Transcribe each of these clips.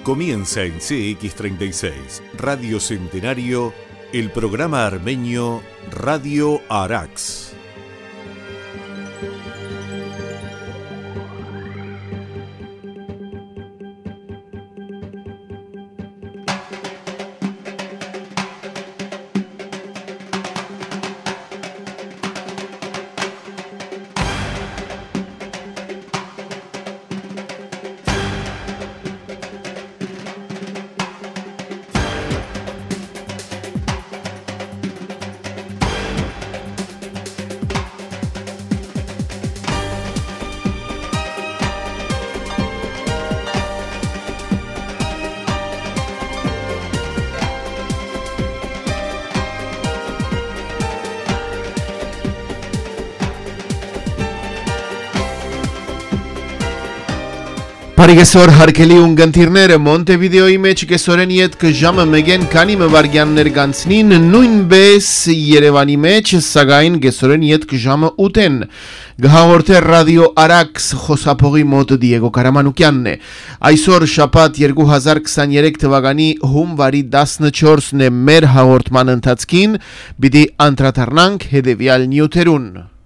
Comienza en CX36, Radio Centenario, el programa armenio Radio Arax. Պարիգեսոր հարկելի ունգընտիրները Մոնտեվիդեոյի մեջ կեսորեն ետ կժամը մգեն կանի մվարգյաններ գանցնին նույնպես Երևանի մեջ սագայն կեսորեն ետ կժամը ուտեն գհաղորդեր ռադիո Արաքս խոսափողի մոտ Դիեգո Կարամանուկյանն է այսօր շաբաթ 2023 թվականի հունվարի 14-ն է մեր հաղորդման ընթացքին պիտի անդրադառնանք հետևյալ նյութերուն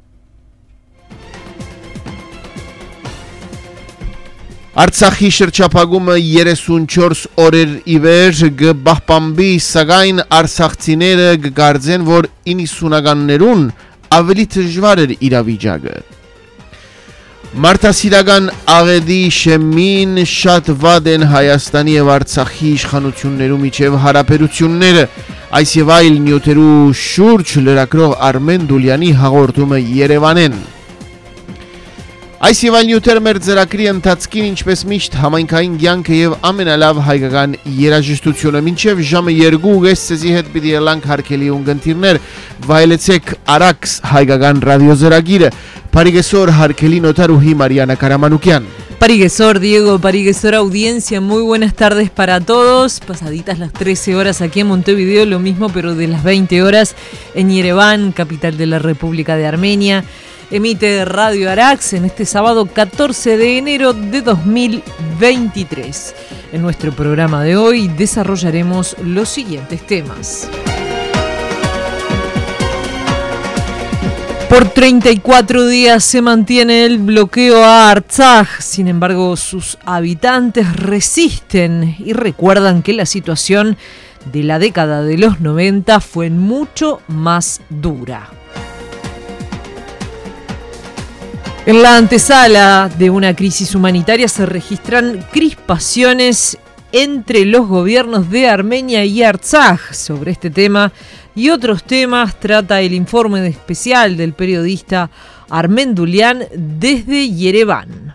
Արցախի շրջափակումը 34 օրեր ի վեր կպահպանվի, սակայն արցախցիները կգարձեն, որ 90-ականներուն ավելի դժվար էր իրավիճակը։ Մարդասիրական աղետի շեմին շատ վատ են Հայաստանի եւ Արցախի իշխանություններու միջև հարաբերությունները, այս եւ այլ նյութերու շուրջ լրագրող Արմեն Դուլյանի հաղորդումը Երևանեն։ Այս եւ այլ նյութեր մեր ծրագրի ընթացքին ինչպես միշտ համայնքային կյանքը եւ ամենալավ հայկական երաժշտությունը մինչեւ ժամը 2:30 ցեզի հետ պիտի ելանք հարկելի ունգընտիրներ վայելեցեք Արաքս հայկական ռադիոզրագիրը Պարիգեսոր հարկելի նոտարուհի Mariana Karamanukyan Parigesor, Diego, Parigesor audiencia, muy buenas tardes para todos. Pasaditas las 13 horas aquí en Montevideo, lo mismo pero de las 20 horas en Yerevan, capital de la República de Armenia. Emite Radio Arax en este sábado 14 de enero de 2023. En nuestro programa de hoy desarrollaremos los siguientes temas. Por 34 días se mantiene el bloqueo a Artsaj, sin embargo sus habitantes resisten y recuerdan que la situación de la década de los 90 fue mucho más dura. En la antesala de una crisis humanitaria se registran crispaciones entre los gobiernos de Armenia y Artsaj. Sobre este tema y otros temas trata el informe especial del periodista Armén Dulian desde Yerevan.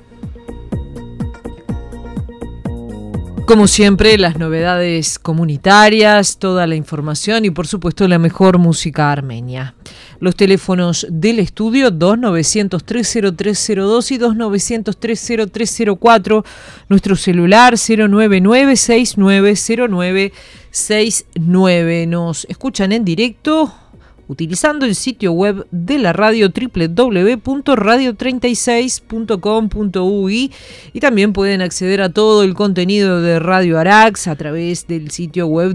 Como siempre, las novedades comunitarias, toda la información y por supuesto la mejor música armenia. Los teléfonos del estudio 2900-30302 y 2900-30304. Nuestro celular 099-6909-69. Nos escuchan en directo utilizando el sitio web de la radio www.radio36.com.ui y también pueden acceder a todo el contenido de Radio Arax a través del sitio web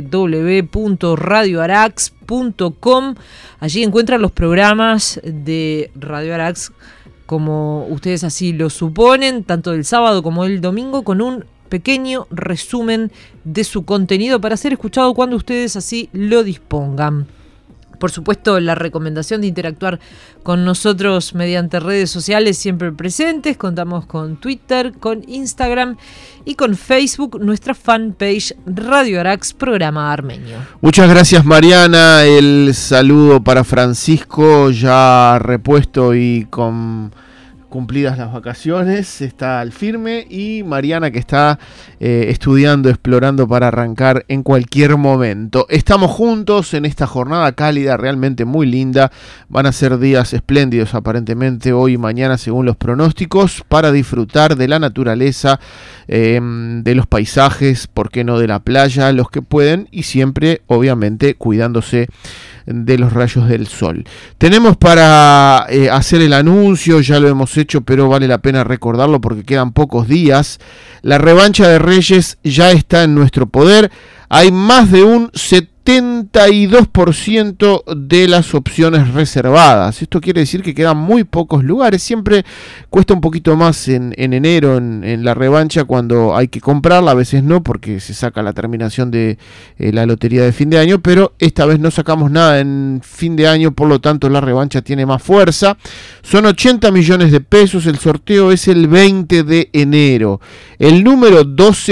www.radioarax.com. Allí encuentran los programas de Radio Arax como ustedes así lo suponen, tanto del sábado como del domingo, con un pequeño resumen de su contenido para ser escuchado cuando ustedes así lo dispongan. Por supuesto, la recomendación de interactuar con nosotros mediante redes sociales siempre presentes. Contamos con Twitter, con Instagram y con Facebook, nuestra fanpage Radio Arax, programa armenio. Muchas gracias, Mariana. El saludo para Francisco, ya repuesto y con cumplidas las vacaciones, está al firme, y Mariana que está estudiando, explorando para arrancar en cualquier momento. Estamos juntos en esta jornada cálida, realmente muy linda. Van a ser días espléndidos aparentemente hoy y mañana según los pronósticos, para disfrutar de la naturaleza, de los paisajes, por qué no de la playa, los que pueden, y siempre obviamente cuidándose de los rayos del sol. Tenemos para hacer el anuncio, ya lo hemos hecho, pero vale la pena recordarlo porque quedan pocos días. La revancha de Reyes ya está en nuestro poder. Hay más de un 72% de las opciones reservadas. Esto quiere decir que quedan muy pocos lugares. Siempre cuesta un poquito más en enero en la revancha cuando hay que comprarla. A veces no, porque se saca la terminación de la lotería de fin de año. Pero esta vez no sacamos nada en fin de año, por lo tanto la revancha tiene más fuerza. Son 80 millones de pesos. El sorteo es el 20 de enero. El número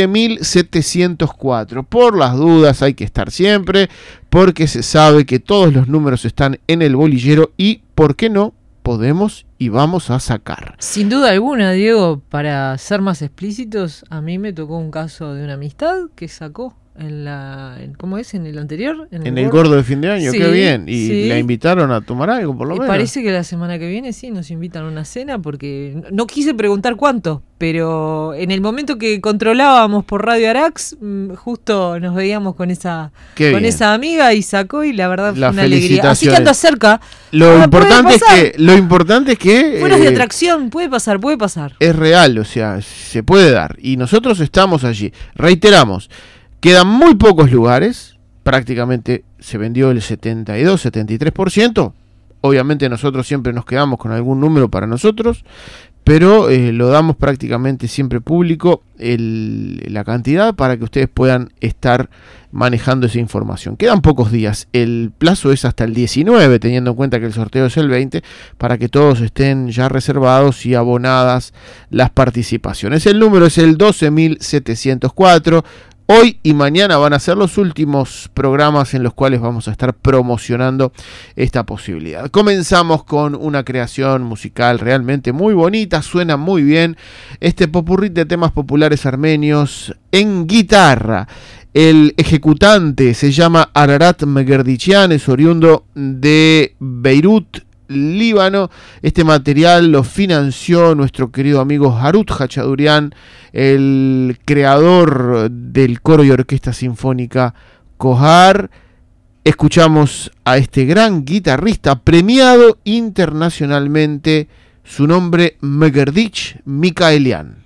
12.704. Por las dudas hay que estar siempre, porque se sabe que todos los números están en el bolillero y, ¿por qué no?, podemos y vamos a sacar. Sin duda alguna, Diego, para ser más explícitos, a mí me tocó un caso de una amistad que sacó ¿cómo es? ¿En el anterior? En el gordo de fin de año, sí, qué bien. Y sí. la invitaron a tomar algo, por lo menos. Parece que la semana que viene sí nos invitan a una cena, porque no quise preguntar cuánto, pero en el momento que controlábamos por Radio Arax, justo nos veíamos con esa amiga y sacó, y la verdad fue una alegría. Así que anda cerca. Lo importante es que fueras de atracción, puede pasar. Es real, o sea, se puede dar. Y nosotros estamos allí. Reiteramos, quedan muy pocos lugares, prácticamente se vendió el 72-73%. Obviamente nosotros siempre nos quedamos con algún número para nosotros, pero lo damos prácticamente siempre público la cantidad para que ustedes puedan estar manejando esa información. Quedan pocos días, el plazo es hasta el 19, teniendo en cuenta que el sorteo es el 20, para que todos estén ya reservados y abonadas las participaciones. El número es el 12.704. Hoy y mañana van a ser los últimos programas en los cuales vamos a estar promocionando esta posibilidad. Comenzamos con una creación musical realmente muy bonita, suena muy bien. Este popurrí de temas populares armenios en guitarra. El ejecutante se llama Ararat Megerdichian, es oriundo de Beirut, Líbano. Este material lo financió nuestro querido amigo Harut Hachadurian, el creador del coro y orquesta sinfónica Kohar. Escuchamos a este gran guitarrista premiado internacionalmente, su nombre Megerdich Mikaelian.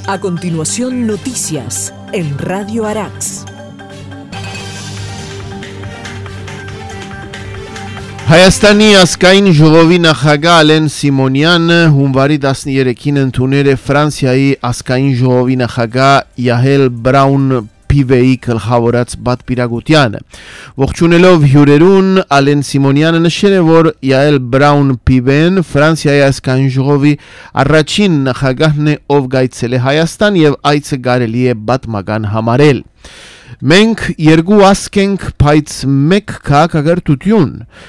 A continuación, noticias en Radio Arax. Հայաստանի ազգային ժողովի նախագահ Ալեն Սիմոնյանը հունվարի 13-ին ընդունել է Ֆրանսիայի ազգային ժողովի նախագահ Յահել Բրաուն Պիվեի գլխավորած պատվիրակությանը։ Ողջունելով հյուրերուն, Ալեն Սիմոնյանը նշել է, որ Յահել Բրաուն Պիվեն Ֆրանսիայի ազգային ժողովի առաջին նախագահն է, ով գայցել է Հայաստան եւ այցը կարելի է պատմական համարել։ Մենք երկու ազգ ենք, բայց մեկ քաղաքակրթություն։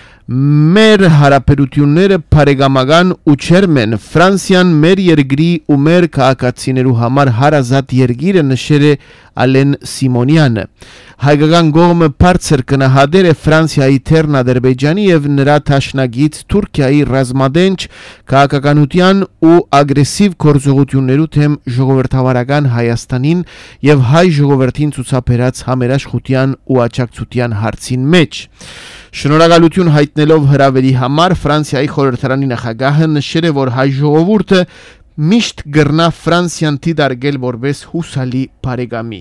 Մեր հարաբերությունները բարեկամական ու ջերմ են։ Ֆրանսիան մեր երկրի ու մեր քաղաքացիներու համար հարազատ երկիր է, նշել է Ալեն Սիմոնյանը։ Հայկական կողմը բարձր գնահատել է Ֆրանսիայի թերն Ադրբեջանի եւ նրա դաշնակից Թուրքիայի ռազմադենչ քաղաքականության ու ագրեսիվ գործողություններու թեմ ժողովրդավարական Հայաստանին եւ հայ ժողովրդին ցուցաբերած համերաշխության ու աջակցության հարցին մեջ։ Շնորհակալություն հայտնելով հրավերի համար Ֆրանսիայի խորհրդարանի նախագահը նշել է, որ հայ ժողովուրդը միշտ գրնա Ֆրանսիան դիտարկել որպես հուսալի բարեկամի։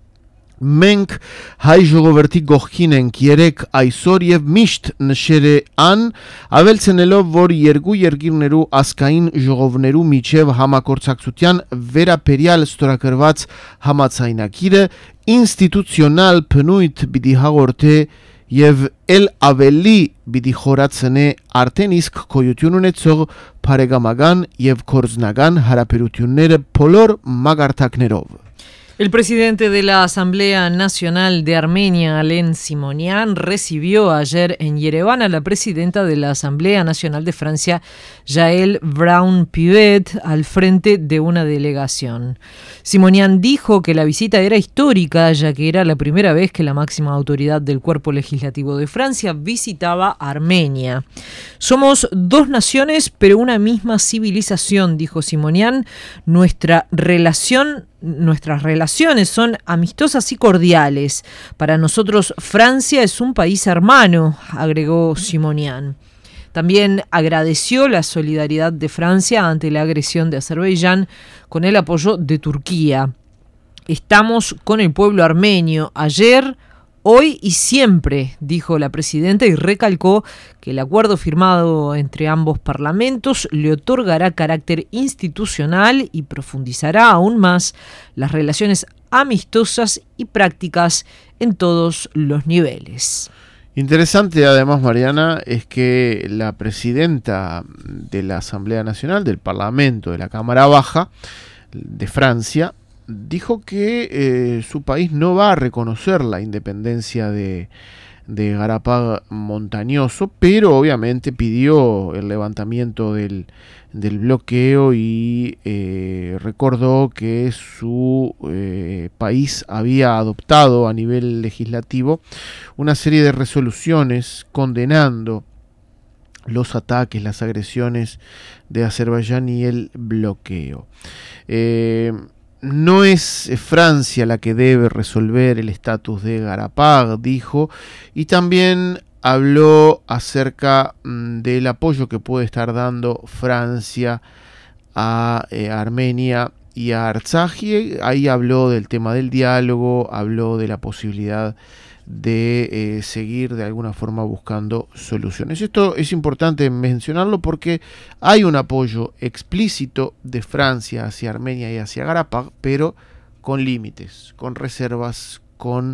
Մենք հայ ժողովրդի կողքին ենք երեք այսօր եւ միշտ, նշել է ան, ավելցնելով, որ երկու երկիրներու ազգային ժողովներու միջև համագործակցության վերաբերյալ ստորագրված համաձայնագիրը ինստիտուցիոնալ բնույթ պիտի հաղորդե եւ էլ ավելի պիտի խորացնե արդեն իսկ գոյություն ունեցող բարեկամական եւ գործնական հարաբերությունները բոլոր մակարդակներով։ El presidente de la Asamblea Nacional de Armenia, Alen Simonian, recibió ayer en Yerevan a la presidenta de la Asamblea Nacional de Francia, Yael Braun-Pivet, al frente de una delegación. Simonian dijo que la visita era histórica, ya que era la primera vez que la máxima autoridad del cuerpo legislativo de Francia visitaba Armenia. Somos dos naciones, pero una misma civilización, dijo Simonian. Nuestras relaciones son amistosas y cordiales. Para nosotros, Francia es un país hermano, agregó Simonian. También agradeció la solidaridad de Francia ante la agresión de Azerbaiyán con el apoyo de Turquía. Estamos con el pueblo armenio ayer, hoy y siempre, dijo la presidenta, y recalcó que el acuerdo firmado entre ambos parlamentos le otorgará carácter institucional y profundizará aún más las relaciones amistosas y prácticas en todos los niveles. Interesante además, Mariana, es que la presidenta de la Asamblea Nacional, del Parlamento, de la Cámara Baja de Francia, dijo que su país no va a reconocer la independencia de Karabaj montañoso, pero obviamente pidió el levantamiento del bloqueo y recordó que su país había adoptado a nivel legislativo una serie de resoluciones condenando los ataques, las agresiones de Azerbaiyán y el bloqueo. No es Francia la que debe resolver el estatus de Karabaj, dijo, y también habló acerca del apoyo que puede estar dando Francia a Armenia y a Artsakh. Ahí habló del tema del diálogo, habló de la posibilidad de seguir de alguna forma buscando soluciones. Esto es importante mencionarlo porque hay un apoyo explícito de Francia hacia Armenia y hacia Karabaj, pero con límites, con reservas, con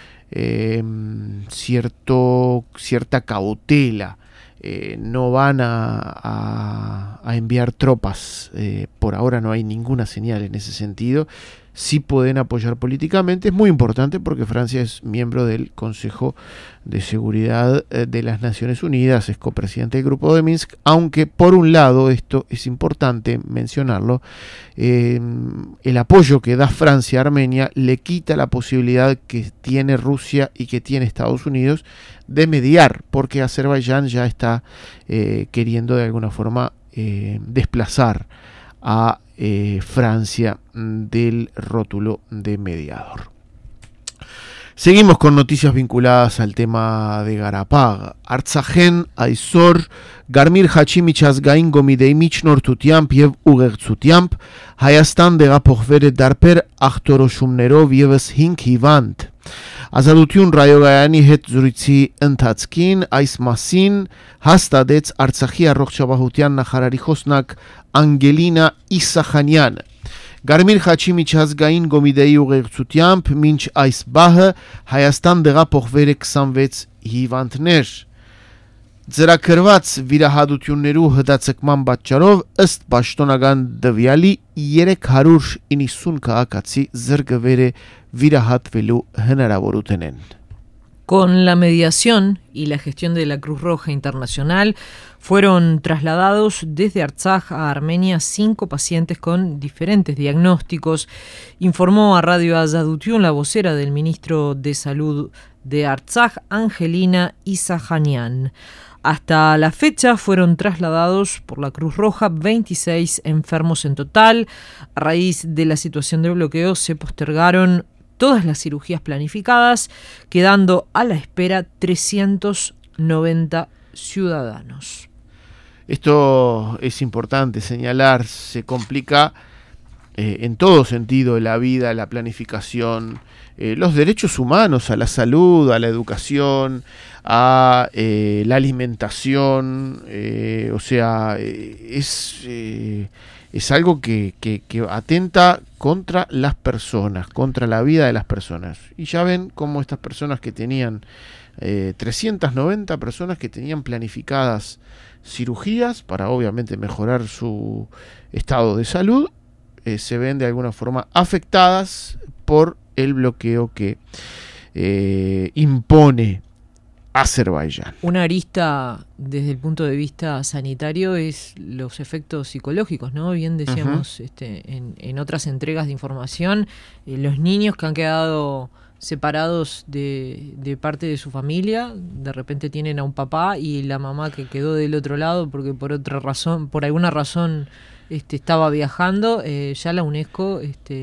cierta cautela. No van a enviar tropas, por ahora no hay ninguna señal en ese sentido. Sí pueden apoyar políticamente, es muy importante porque Francia es miembro del Consejo de Seguridad de las Naciones Unidas, es copresidente del Grupo de Minsk, aunque por un lado, esto es importante mencionarlo, el apoyo que da Francia a Armenia le quita la posibilidad que tiene Rusia y que tiene Estados Unidos de mediar, porque Azerbaiyán ya está queriendo de alguna forma desplazar a Francia del rótulo de mediador. Seguimos con noticias vinculadas al tema de Garapag. Artzajen, Aizor, Garmir Hachimichas Gain Gomidei Michnortutiamp Yev Ugertsutiamp, Hayastan de Gapochvere Darper Achtorosumnerov Yeves Hink Hivant. Ազատություն ռայոգայանի հետ զրույցի ընթացքին այս մասին հաստատեց Արցախի առողջապահության նախարարի խոսնակ Անգելինա Իսախանյանը։ Գարմիր Խաչի միջազգային կոմիտեի ուղեկցությամբ մինչ այս բահը Հայաստան տեղափոխվել է 26 հիվանդներ։ Ձեռագրված վիրահատություններու հդացկման պատճառով ըստ պաշտոնական տվյալի 390 քաղաքացի զրկվել է վիրահատվելու հնարավորությունեն։ Con la mediación y la gestión de la Cruz Roja Internacional, fueron trasladados desde Artsaj a Armenia 5 pacientes con diferentes diagnósticos, informó a Radio Azadutiun la vocera del ministro de Salud de Artsaj, Angelina Isahanian. Hasta la fecha fueron trasladados por la Cruz Roja 26 enfermos en total. A raíz de la situación de bloqueo se postergaron todas las cirugías planificadas, quedando a la espera 390 ciudadanos. Esto es importante señalar, se complica en todo sentido la vida, la planificación, los derechos humanos a la salud, a la educación, a la alimentación, es algo que atenta contra las personas, contra la vida de las personas. Y ya ven cómo estas personas que tenían 390 personas que tenían planificadas cirugías para obviamente mejorar su estado de salud, se ven de alguna forma afectadas por el bloqueo que impone Azerbaiyán. Una arista desde el punto de vista sanitario es los efectos psicológicos, ¿no? Bien decíamos en otras entregas de información, los niños que han quedado separados de parte de su familia, de repente tienen a un papá y la mamá que quedó del otro lado porque por alguna razón estaba viajando, ya la UNESCO,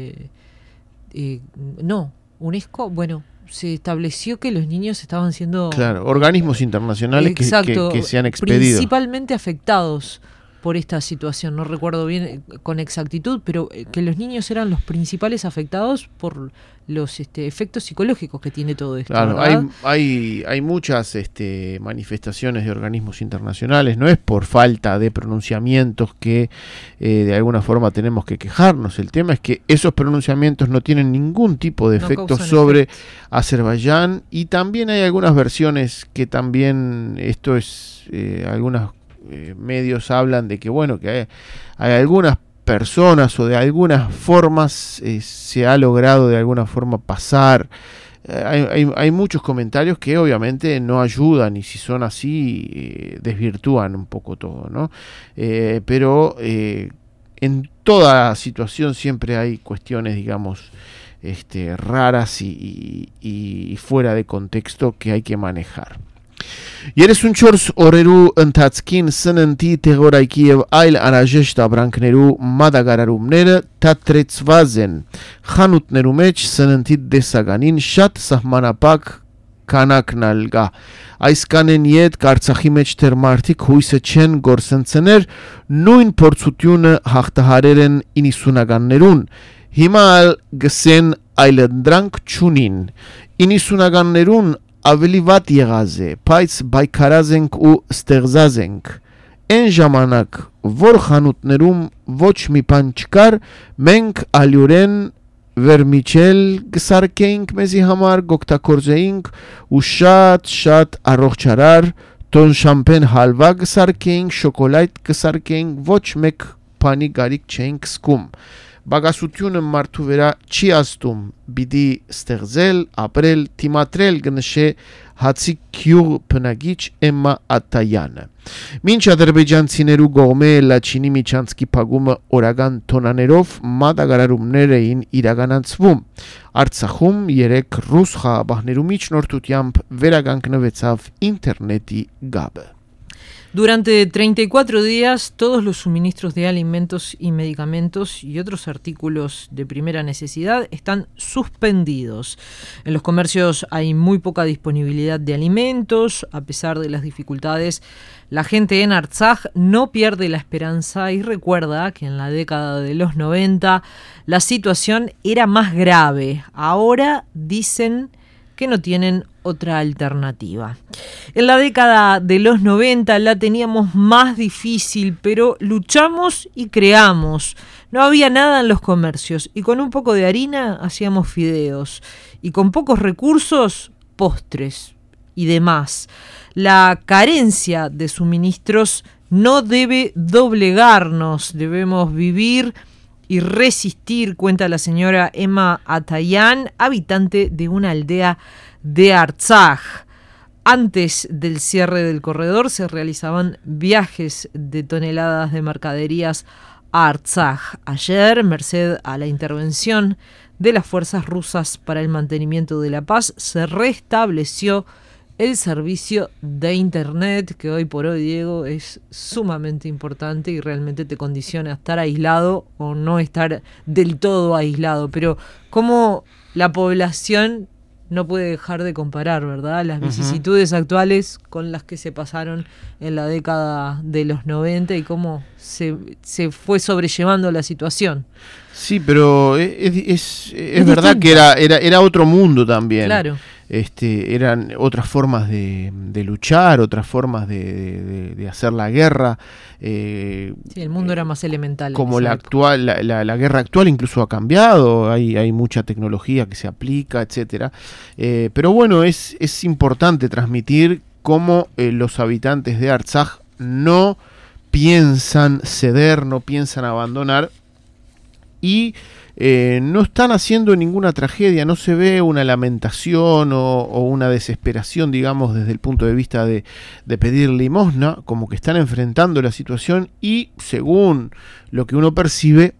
se estableció que los niños estaban siendo... Claro, organismos internacionales que se han expedido. Principalmente afectados por esta situación, no recuerdo bien con exactitud, pero que los niños eran los principales afectados por los efectos psicológicos que tiene todo esto. Claro, hay muchas manifestaciones de organismos internacionales, no es por falta de pronunciamientos que de alguna forma tenemos que quejarnos, el tema es que esos pronunciamientos no tienen ningún tipo de efecto sobre Azerbaiyán, y también hay algunas versiones que también algunas medios hablan de que hay algunas personas o de algunas formas se ha logrado de alguna forma pasar. Hay muchos comentarios que obviamente no ayudan, y si son así desvirtúan un poco todo, ¿no? Pero en toda situación siempre hay cuestiones, digamos, raras y fuera de contexto que hay que manejar. Երեսուն չորս օրերու ընթացքին սննդի թեղորայքի և այլ անհրաժեշտ ապրանքներու մատակարարումները թատրեցված են խանութներու մեջ սննդի տեսականին շատ սահմանափակ քանակն կա այս կանեն իդ Արցախի մեջ թեր մարդիկ հույսը չեն գործընծներ նույն փորձությունը հաղթահարել են 90-ականներուն հիմա գսեն այլընտրանք չունին 90-ականներուն ավելի վատ եղած է, բայց բայկարած ենք ու ստեղծած ենք։ Այն ժամանակ, որ խանութներում ոչ մի բան չկար, մենք ալյուրեն վերմիջել կսարքեինք մեզի համար, գօգտագործեինք ու շատ առողջարար տոն շամպեն հալվա կսարքեինք, շոկոլադ կսարքեինք, ոչ մեկ բանի գարիք չէինք սկում։ Բագասությունը մարդու վրա չի աստում, բիդի ստեղծել, ապրել, թիմատրել գնշե հացի քյուղ բնագիչ Էմմա Ատայանը։ Մինչ ադրբեջանցիներու գողմե Լաչինի միջանցքի փակումը օրական տոնաներով մատակարարումներ էին իրականացվում։ Արցախում 3 ռուս խաղաղապահներու միջնորդությամբ վերականգնվեցավ ինտերնետի գաբը։ Durante 34 días, todos los suministros de alimentos y medicamentos y otros artículos de primera necesidad están suspendidos. En los comercios hay muy poca disponibilidad de alimentos. A pesar de las dificultades, la gente en Artsaj no pierde la esperanza y recuerda que en la década de los 90 la situación era más grave. Ahora dicen que no tienen otra alternativa. En la década de los 90 la teníamos más difícil, pero luchamos y creamos. No había nada en los comercios y con un poco de harina hacíamos fideos y con pocos recursos, postres y demás. La carencia de suministros no debe doblegarnos, debemos vivir y resistir, cuenta la señora Emma Atayan, habitante de una aldea de Artsaj. Antes del cierre del corredor se realizaban viajes de toneladas de mercaderías a Artsaj. Ayer, merced a la intervención de las fuerzas rusas para el mantenimiento de la paz, se restableció el servicio de internet, que hoy por hoy, Diego, es sumamente importante y realmente te condiciona a estar aislado o no estar del todo aislado. Pero cómo la población no puede dejar de comparar, ¿verdad?, las vicisitudes actuales con las que se pasaron en la década de los 90 y cómo se fue sobrellevando la situación. Sí, pero es verdad que era otro mundo también. Claro. Eran otras formas de luchar, otras formas de hacer la guerra. Sí, el mundo era más elemental. Como la guerra actual incluso ha cambiado, hay mucha tecnología que se aplica, etcétera. Pero bueno, es importante transmitir cómo los habitantes de Artsaj no piensan ceder, no piensan abandonar y no están haciendo ninguna tragedia, no se ve una lamentación o una desesperación, digamos, desde el punto de vista de pedir limosna, como que están enfrentando la situación y, según lo que uno percibe,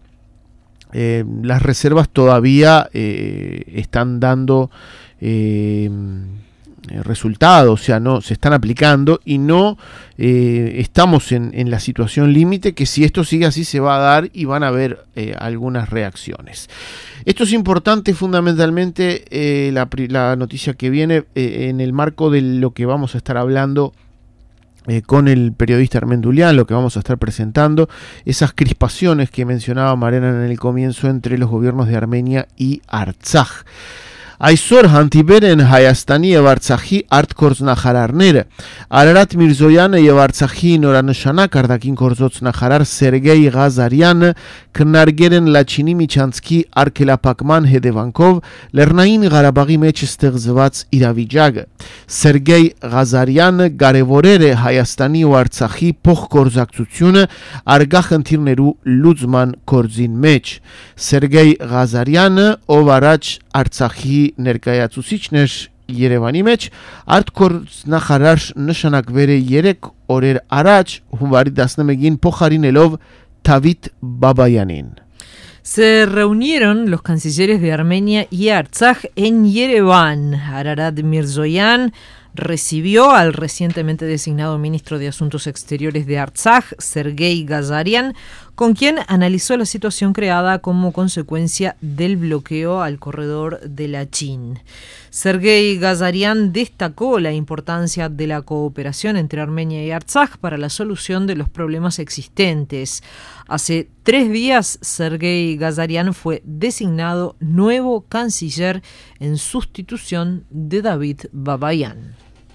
las reservas todavía están dando resultados, o sea, no se están aplicando y no estamos en la situación límite, que si esto sigue así se va a dar y van a haber algunas reacciones. Esto es importante fundamentalmente, la noticia que viene en el marco de lo que vamos a estar hablando con el periodista Armen Dulian, lo que vamos a estar presentando, esas crispaciones que mencionaba Mariana en el comienzo entre los gobiernos de Armenia y Artsaj. Այսօր հանդիպել են Հայաստանի եւ Արցախի արտգործնախարարները։ Արարատ Միրզոյանը եւ Արցախի նորանշանակ արտաքին գործոց նախարար Սերգեյ Ղազարյանը քննարկել են Լաչինի միջանցքի արգելափակման հետևանքով Լեռնային Ղարաբաղի մեջ ստեղծված իրավիճակը։ Սերգեյ Ղազարյանը կարևորել է Հայաստանի ու Արցախի փոխգործակցությունը արգա խնդիրներու լուծման գործին մեջ։ Սերգեյ Ղազարյանը, ով առաջ Արցախի ներկայացուցիչն էր Երևանի մեջ, արտգործնախարար նշանակվել է 3 օրեր առաջ հունվարի 11-ին փոխարինելով Դավիթ Բաբայանին. Se reunieron los cancilleres de Armenia y Artsaj en Yerevan. Ararat Mirzoyan recibió al recientemente designado ministro de Asuntos Exteriores de Artsaj, Sergei Ghazarian, con quien analizó la situación creada como consecuencia del bloqueo al corredor de Lachin. Sergei Ghazarian destacó la importancia de la cooperación entre Armenia y Artsaj para la solución de los problemas existentes. Hace 3 días, Sergei Ghazarian fue designado nuevo canciller en sustitución de David Babayan.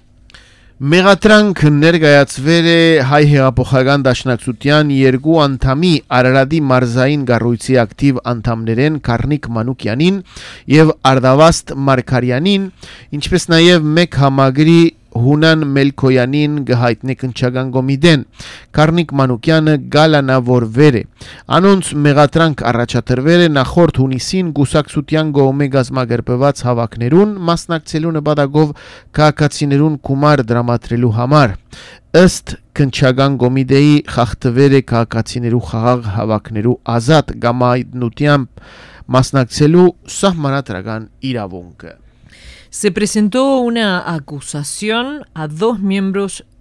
Մեղադրանք ներկայացվել է Հայ հեղափոխական դաշնակցության 2 անդամի Արարատի մարզային կառույցի ակտիվ անդամներեն Կարնիկ Մանուկյանին եւ Արդավաստ Մարկարյանին, ինչպես նաեւ մեկ համագրի Հունան Մելքոյանին գահիտնի կնչական կոմիտեն Կարնիկ Մանուկյանը գալանավորվել է։ Անոնց մեղադրանք առաջադրվել է նախորդ հունիսին գուսակցության կողմի գազմագերբված հավաքներուն մասնակցելու նպատակով քաղաքացիներուն գումար դրամատրելու համար։ Ըստ կնչական կոմիտեի խախտվել է քաղաքացիներու խաղաղ հավաքներու ազատ գամայտնությամբ մասնակցելու սահմանադրական իրավունքը։ Se presentó una acusación a 2 miembros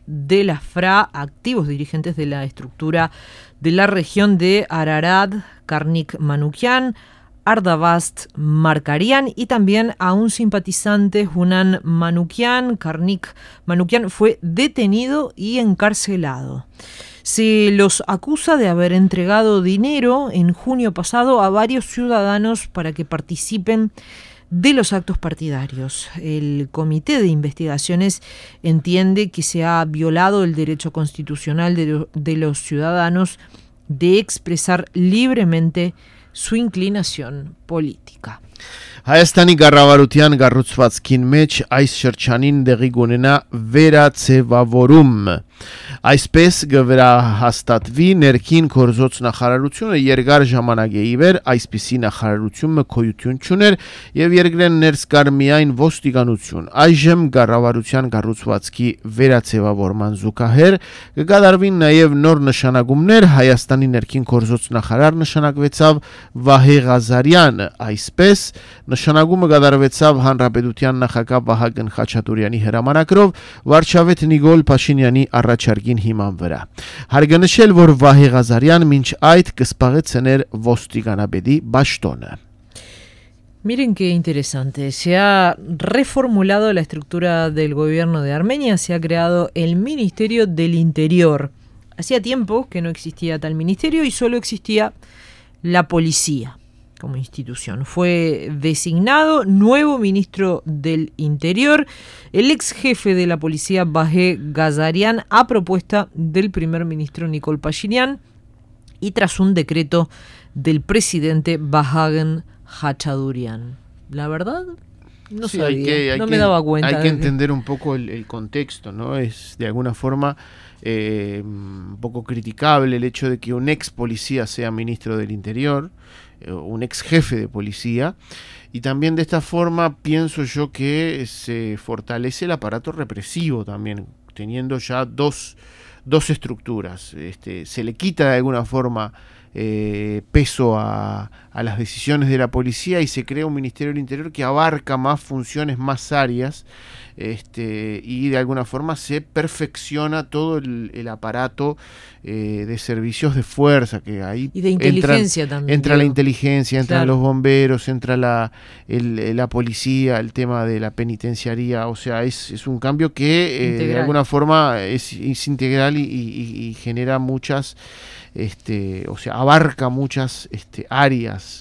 de la FRA, activos dirigentes de la estructura de la región de Ararat, Karnik Manukyan, Ardavast Markarian, y también a un simpatizante, Hunan Manukyan. Karnik Manukyan fue detenido y encarcelado. Se los acusa de haber entregado dinero en junio pasado a varios ciudadanos para que participen de los actos partidarios. El Comité de Investigaciones entiende que se ha violado el derecho constitucional de los ciudadanos de expresar libremente su inclinación política. Հայաստանի կառավարության կառուցվածքին մեջ այս շրջանին դեղի կունենա վերացևավորում։ Այսպես կվերահաստատվի ներքին գործոց նախարարությունը երկար ժամանակ է ի վեր այսպիսի նախարարությունը գոյություն չուներ եւ երկրեն ներս կար միայն ոստիկանություն։ Այժմ կառավարության կառուցվածքի վերացևավորման զուգահեռ կկատարվին նաեւ նոր նշանակումներ։ Հայաստանի ներքին գործոց նախարար նշանակվեցավ Վահե Ղազարյանը, այսպես նշանակումը կատարվեցավ Հանրապետության նախագահ Վահագն Խաչատուրյանի հրամանակով վարչապետ Նիկոլ Փաշինյանի առաջարկին հիման վրա։ Հարգանշել, որ Վահե Ղազարյան մինչ այդ կսպաղեցներ ոստիկանապետի պաշտոնը։ Miren qué interesante. Se ha reformulado la estructura del gobierno de Armenia, se ha creado el Ministerio del Interior. Hacía tiempo que no existía tal ministerio y solo existía la policía como institución. Fue designado nuevo ministro del Interior, el ex jefe de la policía Vahé Ghazarian, a propuesta del primer ministro Nikol Pashinyan y tras un decreto del presidente Vahagan Khachaturian. La verdad, no sí, sabía, no me daba cuenta. Hay que entender un poco el contexto, ¿no? Es de alguna forma un poco criticable el hecho de que un ex policía sea ministro del Interior, un ex jefe de policía, y también de esta forma pienso yo que se fortalece el aparato represivo también, teniendo ya dos estructuras. Se le quita de alguna forma peso a las decisiones de la policía y se crea un Ministerio del Interior que abarca más funciones, más áreas, y de alguna forma se perfecciona todo el aparato de servicios de fuerza que ahí y de inteligencia también. Entra la inteligencia, entran claro, los bomberos, entra la policía, el tema de la penitenciaría. O sea, es un cambio que de alguna forma es integral y genera muchas, o sea, abarca muchas áreas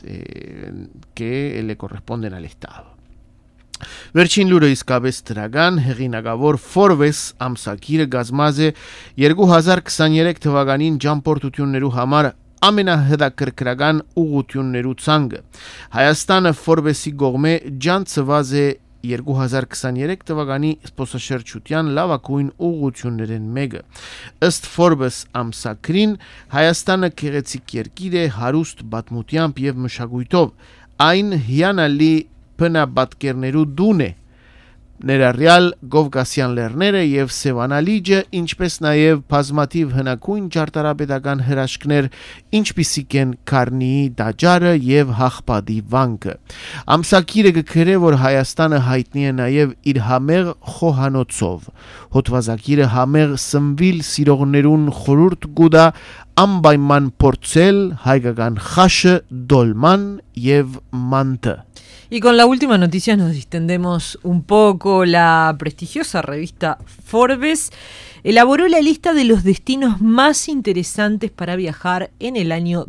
que le corresponden al Estado. Վերջին լուրը իսկապես դրական, հեղինակավոր Forbes ամսագիրը կազմած է 2023 թվականին ճամփորդություններու համար ամենահետաքրքրական ուղղություններու ցանկը։ Հայաստանը Forbes-ի կողմէ ջանցված է 2023 թվականի սփոսաշրջության լավագույն ուղղություններեն մեկը։ Ըստ Forbes ամսագրին Հայաստանը գեղեցիկ երկիր է հարուստ պատմությամբ եւ մշակույթով։ Այն հիանալի բնապատկերներու դուն է, ներառյալ Կովկասյան լեռները եւ Սևանալիճը, ինչպես նաեւ բազմաթիվ հնագույն ճարտարապետական հրաշքներ, ինչպիսիք են Քարնիի տաճարը եւ Հաղպատի վանքը։ Ամսագիրը գկրե, որ Հայաստանը հայտնի է նաեւ իր համեղ խոհանոցով։ Հոդվածագիրը համեղ սնվիլ սիրողներուն խորհուրդ կուտա անպայման փորձել հայկական խաշը, դոլման եւ մանտը։ Y con la última noticia nos distendemos un poco. La prestigiosa revista Forbes elaboró la lista de los destinos más interesantes para viajar en el año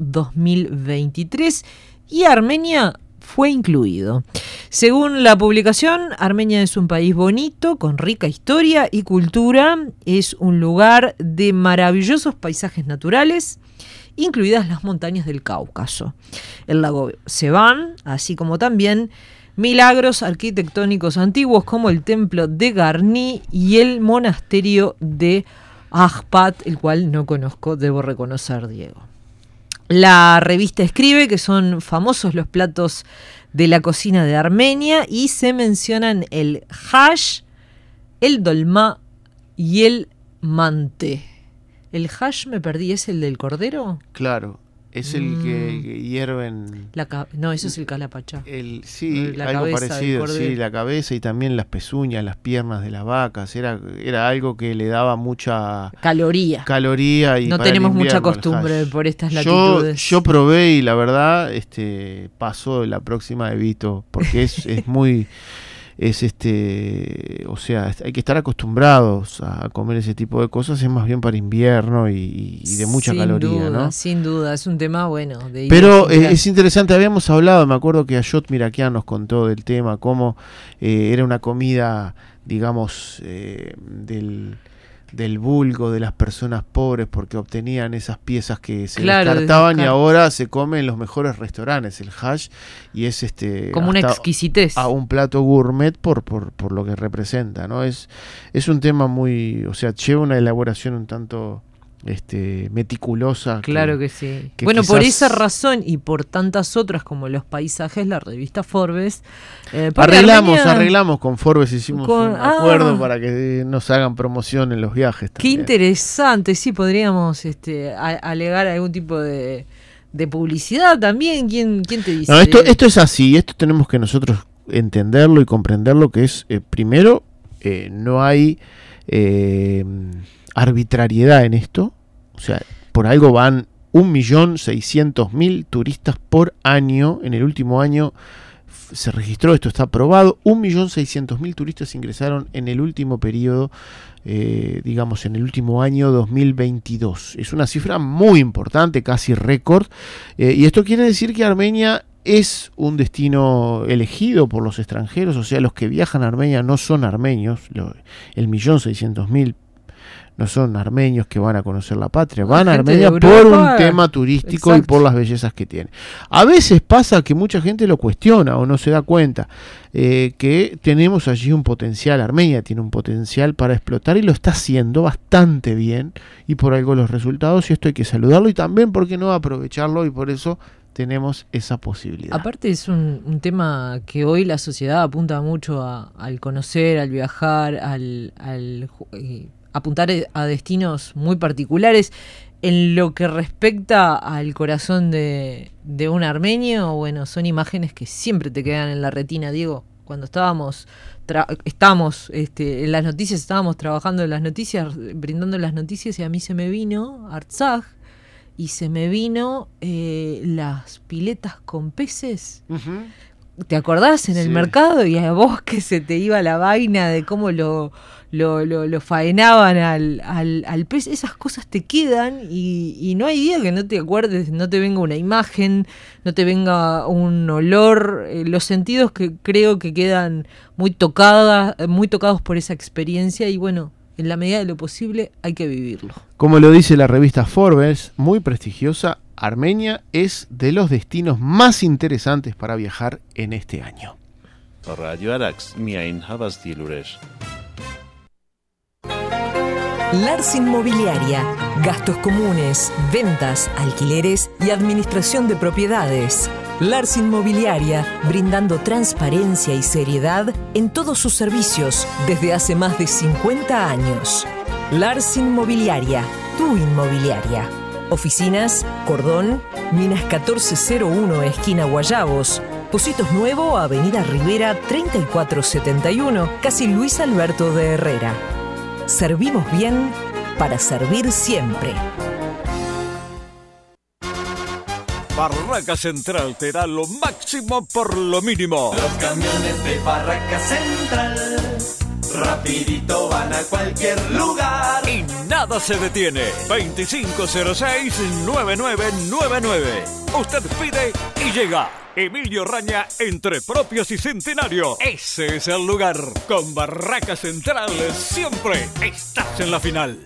2023 y Armenia fue incluido. Según la publicación, Armenia es un país bonito, con rica historia y cultura. Es un lugar de maravillosos paisajes naturales, incluidas las montañas del Cáucaso, el lago Sevan, así como también milagros arquitectónicos antiguos como el templo de Garni y el monasterio de Ahpat, el cual no conozco, debo reconocer, Diego. La revista escribe que son famosos los platos de la cocina de Armenia y se mencionan el hash, el dolma y el mante. El hash me perdí, ¿es el del cordero? Claro. Es el que hierven. No, eso es el calapachá. Sí, la algo cabeza parecido. Sí, la cabeza y también las pezuñas, las piernas de las vacas. Era algo que le daba mucha caloría. Y no para tenemos el invierno, mucha costumbre el hash. por estas latitudes. Yo probé y la verdad, paso la próxima evito, porque es muy. O sea, hay que estar acostumbrados a comer ese tipo de cosas, es más bien para invierno y de mucha sin caloría, duda, ¿no? Sin duda, es un tema bueno. Pero es interesante, habíamos hablado, me acuerdo que Ayot Mirakian nos contó del tema, cómo era una comida, digamos, del vulgo, de las personas pobres, porque obtenían esas piezas que se descartaban y ahora se come en los mejores restaurantes, el hash, y es como una exquisitez. A un plato gourmet por lo que representa, ¿no? Es un tema muy, o sea, lleva una elaboración un tanto meticulosa. Claro que sí. Bueno, por esa razón y por tantas otras como los paisajes, la revista Forbes arreglamos con Forbes, hicimos un acuerdo para que nos hagan promoción en los viajes también. Qué interesante, sí, podríamos alegar algún tipo de publicidad también. ¿Quién te dice? No, esto es así, esto tenemos que nosotros entenderlo y comprenderlo, que es, primero, no hay arbitrariedad en esto, o sea, por algo van 1.600.000 turistas por año. En el último año se registró, esto está aprobado, 1.600.000 turistas ingresaron en el último periodo, digamos en el último año 2022. Es una cifra muy importante, casi récord, y esto quiere decir que Armenia es un destino elegido por los extranjeros, o sea, los que viajan a Armenia no son armenios, el 1.600.000 no son armenios que van a conocer la patria, van a Armenia por un tema turístico. Exacto. Y por las bellezas que tiene. A veces pasa que mucha gente lo cuestiona o no se da cuenta que tenemos allí un potencial, Armenia tiene un potencial para explotar y lo está haciendo bastante bien, y por algo los resultados, y esto hay que saludarlo y también, ¿por qué no aprovecharlo? Y por eso tenemos esa posibilidad. Aparte es un tema que hoy la sociedad apunta mucho al conocer, al viajar, al apuntar a destinos muy particulares. En lo que respecta al corazón de un armenio, bueno, son imágenes que siempre te quedan en la retina, Diego. Cuando estamos en las noticias, estábamos trabajando en las noticias, brindando las noticias, y a mí se me vino Artsaj y se me vino las piletas con peces. Uh-huh. ¿Te acordás? En el mercado, y a vos que se te iba la vaina de cómo lo faenaban al pez. Esas cosas te quedan y no hay día que no te acuerdes, no te venga una imagen, no te venga un olor, los sentidos que creo que quedan muy tocados por esa experiencia, y bueno, en la medida de lo posible hay que vivirlo. Como lo dice la revista Forbes, muy prestigiosa, Armenia es de los destinos más interesantes para viajar en este año. Radio Arax, miain havas diluresh. Lars Inmobiliaria, gastos comunes, ventas, alquileres y administración de propiedades. Lars Inmobiliaria, brindando transparencia y seriedad en todos sus servicios desde hace más de 50 años. Lars Inmobiliaria, tu inmobiliaria. Oficinas, Cordón, Minas 1401, esquina Guayabos. Positos Nuevo, Avenida Rivera 3471, casi Luis Alberto de Herrera. Servimos bien para servir siempre. Barraca Central te da lo máximo por lo mínimo. Los camiones de Barraca Central rapidito van a cualquier lugar y nada se detiene. 2506-9999. Usted pide y llega. Emilio Raña, entre Propios y Centenario. Ese es el lugar. Con Barraca Central siempre estás en la final.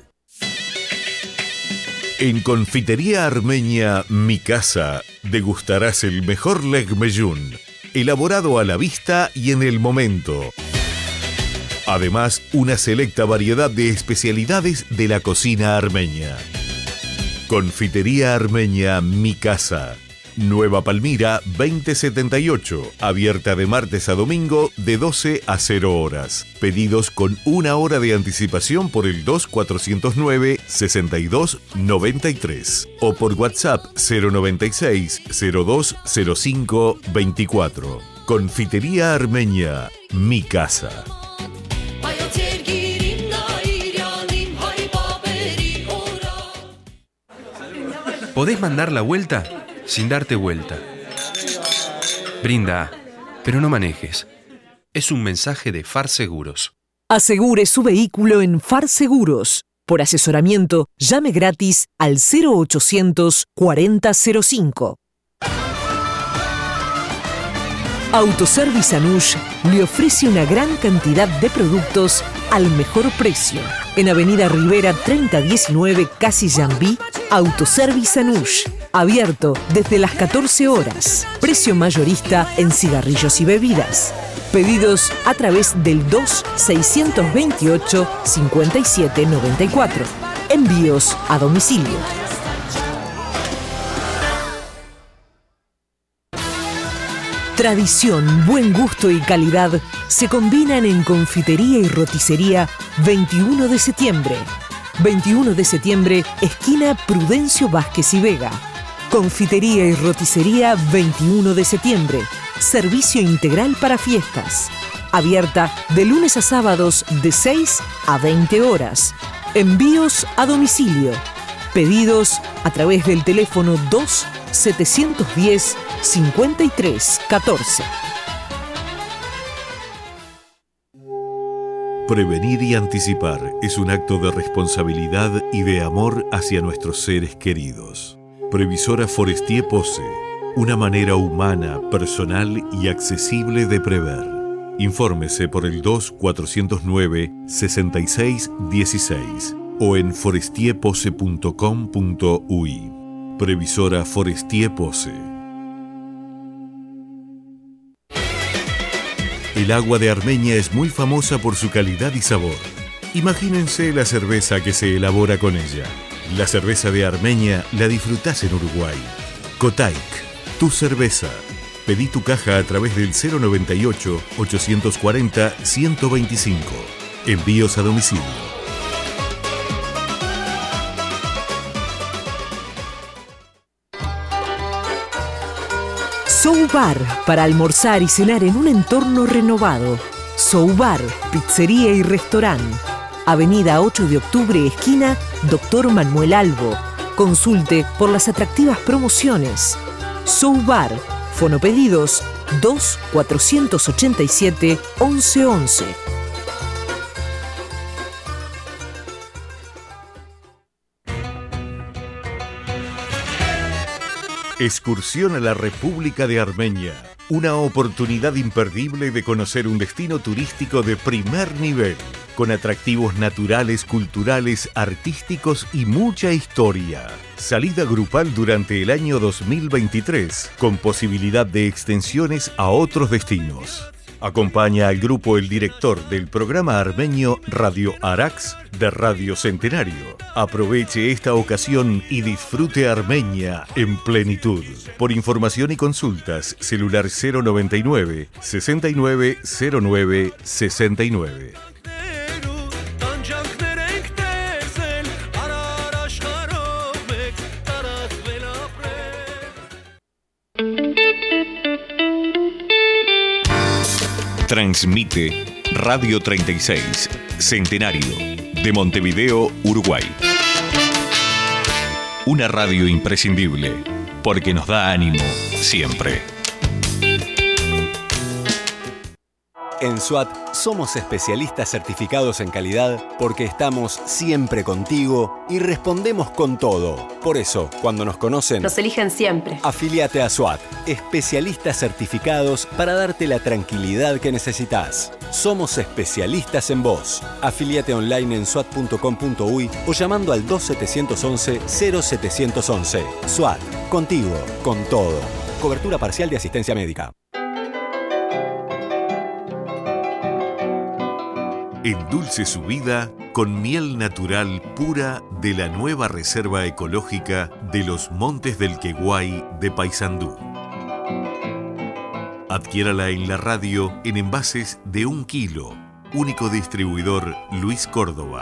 En Confitería Armenia Mi Casa degustarás el mejor legmeyún, elaborado a la vista y en el momento. Además, una selecta variedad de especialidades de la cocina armenia. Confitería Armenia Mi Casa. Nueva Palmira 2078, abierta de martes a domingo de 12 a 0 horas. Pedidos con 1 hora de anticipación por el 2409-6293 o por WhatsApp 096-020524. Confitería Armenia, mi casa. ¿Podés mandar la vuelta sin darte vuelta? Brinda, pero no manejes. Es un mensaje de FAR Seguros. Asegure su vehículo en FAR Seguros. Por asesoramiento, llame gratis al 0800 4005. Autoservice Anush le ofrece una gran cantidad de productos al mejor precio. En Avenida Rivera 3019, Casi Jambí, Autoservice Anush. Abierto desde las 14 horas. Precio mayorista en cigarrillos y bebidas. Pedidos a través del 2628-5794. Envíos a domicilio. Tradición, buen gusto y calidad se combinan en Confitería y Roticería 21 de septiembre. 21 de septiembre, esquina Prudencio Vázquez y Vega. Confitería y Roticería 21 de septiembre. Servicio integral para fiestas. Abierta de lunes a sábados de 6 a 20 horas. Envíos a domicilio. Pedidos a través del teléfono 2-710-5314. Prevenir y anticipar es un acto de responsabilidad y de amor hacia nuestros seres queridos. Previsora Forestier Pose, una manera humana, personal y accesible de prever. Infórmese por el 2-409-6616 o en forestierpose.com.uy. Previsora Forestier Pose. El agua de Armenia es muy famosa por su calidad y sabor. Imagínense la cerveza que se elabora con ella. La cerveza de Armenia la disfrutás en Uruguay. Kotaik, tu cerveza. Pedí tu caja a través del 098-840-125. Envíos a domicilio. Soubar, para almorzar y cenar en un entorno renovado. Soubar, pizzería y restaurante. Avenida 8 de Octubre, esquina Dr. Manuel Albo. Consulte por las atractivas promociones. Soubar, fonopedidos 2-487-1111. Excursión a la República de Armenia. Una oportunidad imperdible de conocer un destino turístico de primer nivel, con atractivos naturales, culturales, artísticos y mucha historia. Salida grupal durante el año 2023, con posibilidad de extensiones a otros destinos. Acompaña al grupo el director del programa armenio Radio Arax de Radio Centenario. Aproveche esta ocasión y disfrute Armenia en plenitud. Por información y consultas, celular 099 6909 69. Transmite Radio 36, Centenario, de Montevideo, Uruguay. Una radio imprescindible, porque nos da ánimo siempre. En SWAT somos especialistas certificados en calidad porque estamos siempre contigo y respondemos con todo. Por eso, cuando nos conocen, nos eligen siempre. Afíliate a SWAT, especialistas certificados para darte la tranquilidad que necesitas. Somos especialistas en vos. Afíliate online en swat.com.uy o llamando al 2711-0711. SWAT, contigo, con todo. Cobertura parcial de asistencia médica. Endulce su vida con miel natural pura de la nueva Reserva Ecológica de los Montes del Queguay de Paysandú. Adquiérala en la radio en envases de 1 kilo. Único distribuidor Luis Córdoba.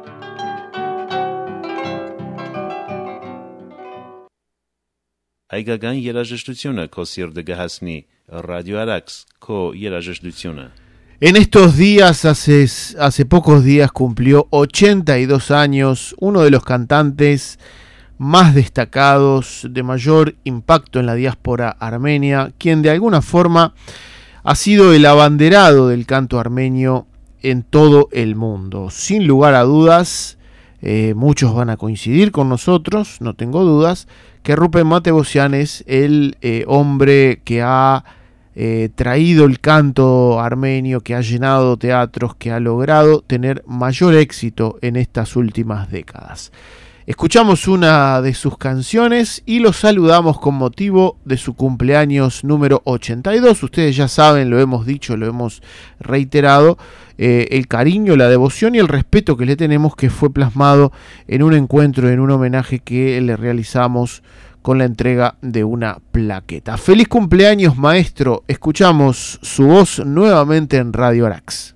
Aigagan yera restricciona kosir de Gahasni, Radio Arax, ko yera restricciona. En estos días, hace pocos días, cumplió 82 años uno de los cantantes más destacados, de mayor impacto en la diáspora armenia, quien de alguna forma ha sido el abanderado del canto armenio en todo el mundo. Sin lugar a dudas, muchos van a coincidir con nosotros, no tengo dudas, que Rupem Matevosyan es el hombre que ha traído el canto armenio, que ha llenado teatros, que ha logrado tener mayor éxito en estas últimas décadas. Escuchamos una de sus canciones y lo saludamos con motivo de su cumpleaños número 82. Ustedes ya saben, lo hemos dicho, lo hemos reiterado, el cariño, la devoción y el respeto que le tenemos, que fue plasmado en un encuentro, en un homenaje que le realizamos con la entrega de una plaqueta. ¡Feliz cumpleaños, maestro! Escuchamos su voz nuevamente en Radio Arax.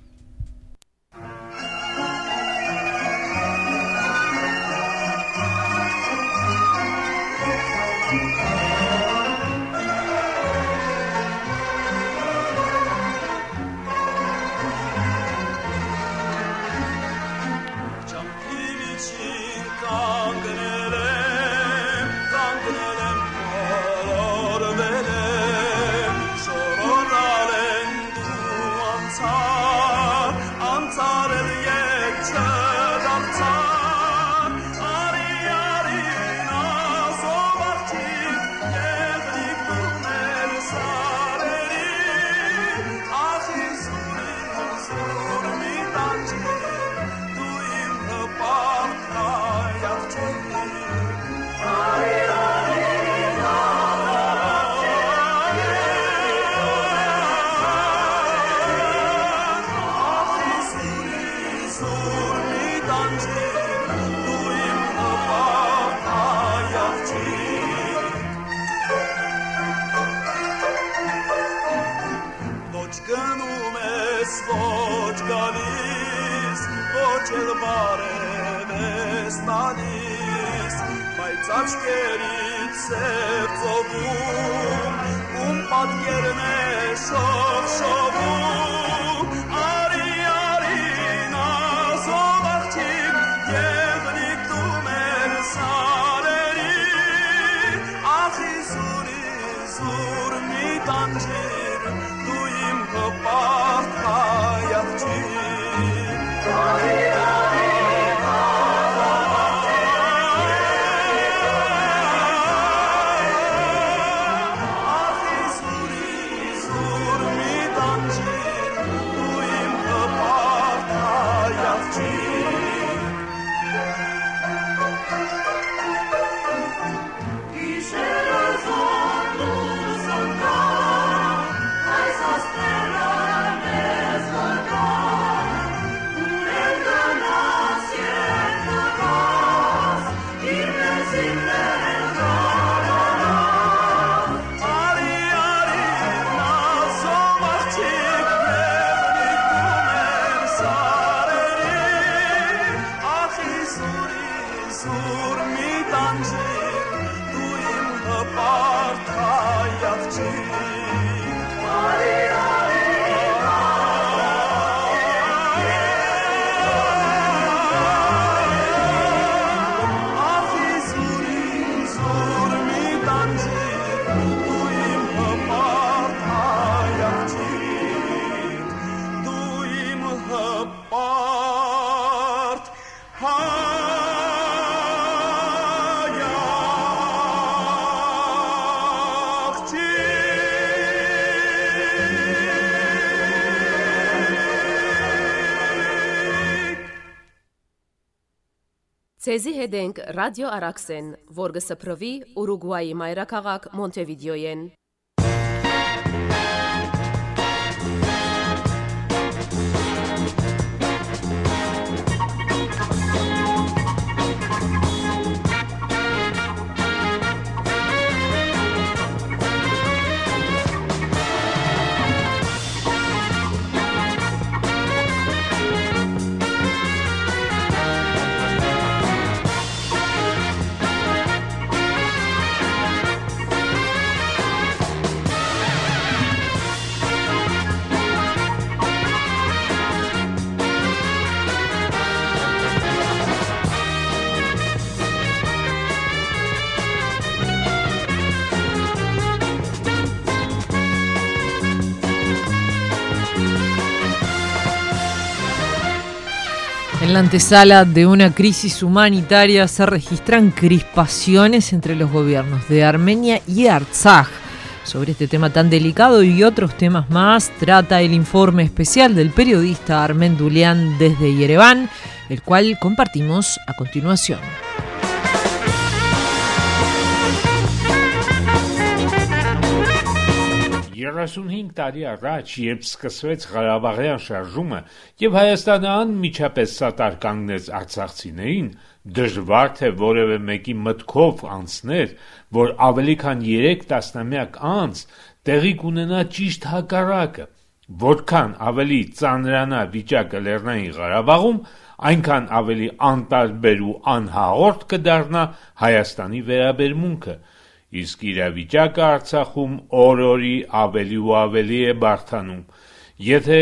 Ցեզի հետ ենք Ռադիո Արաքսեն, որ գսփռվի Ուրուգվայի մայրաքաղաք Մոնտեվիդեոյեն։ En la antesala de una crisis humanitaria se registran crispaciones entre los gobiernos de Armenia y Artsaj. Sobre este tema tan delicado y otros temas más trata el informe especial del periodista Armen Dulian desde Yereván, el cual compartimos a continuación. Երասունհինգ տարի առաջ, երբ սկսվեց Ղարաբաղյան շարժումը եւ Հայաստանը անմիջապես սատար կանգնեց արցախցիներին, դժվար թե որևէ մեկի մտքով անցներ, որ ավելի քան 3 տասնամյակ անց տեղի կունենա ճիշտ հակառակը, որքան ավելի ծանրանա վիճակը Լեռնային Ղարաբաղում, այնքան ավելի անտարբեր ու անհաղորդ կդառնա Հայաստանի վերաբերմունքը, իսկ իրավիճակը Արցախում օր-օրի ավելի ու ավելի է բարդանում։ Եթե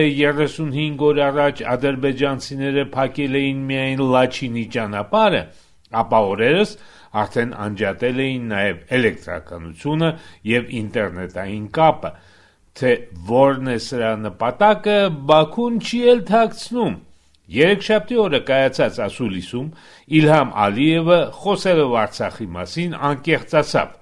35 օր առաջ ադրբեջանցիները փակել էին միայն Լաչինի ճանապարհը, ապա օրերս արդեն անջատել էին նաև էլեկտրականությունը եւ ինտերնետային կապը, թե որն է սրա նպատակը, Բաքուն չի էլ թաքցնում։ Երեքշաբթի օրը կայացած ասուլիսում Իլհամ Ալիևը խոսելով Արցախի մասին անկեղծացավ։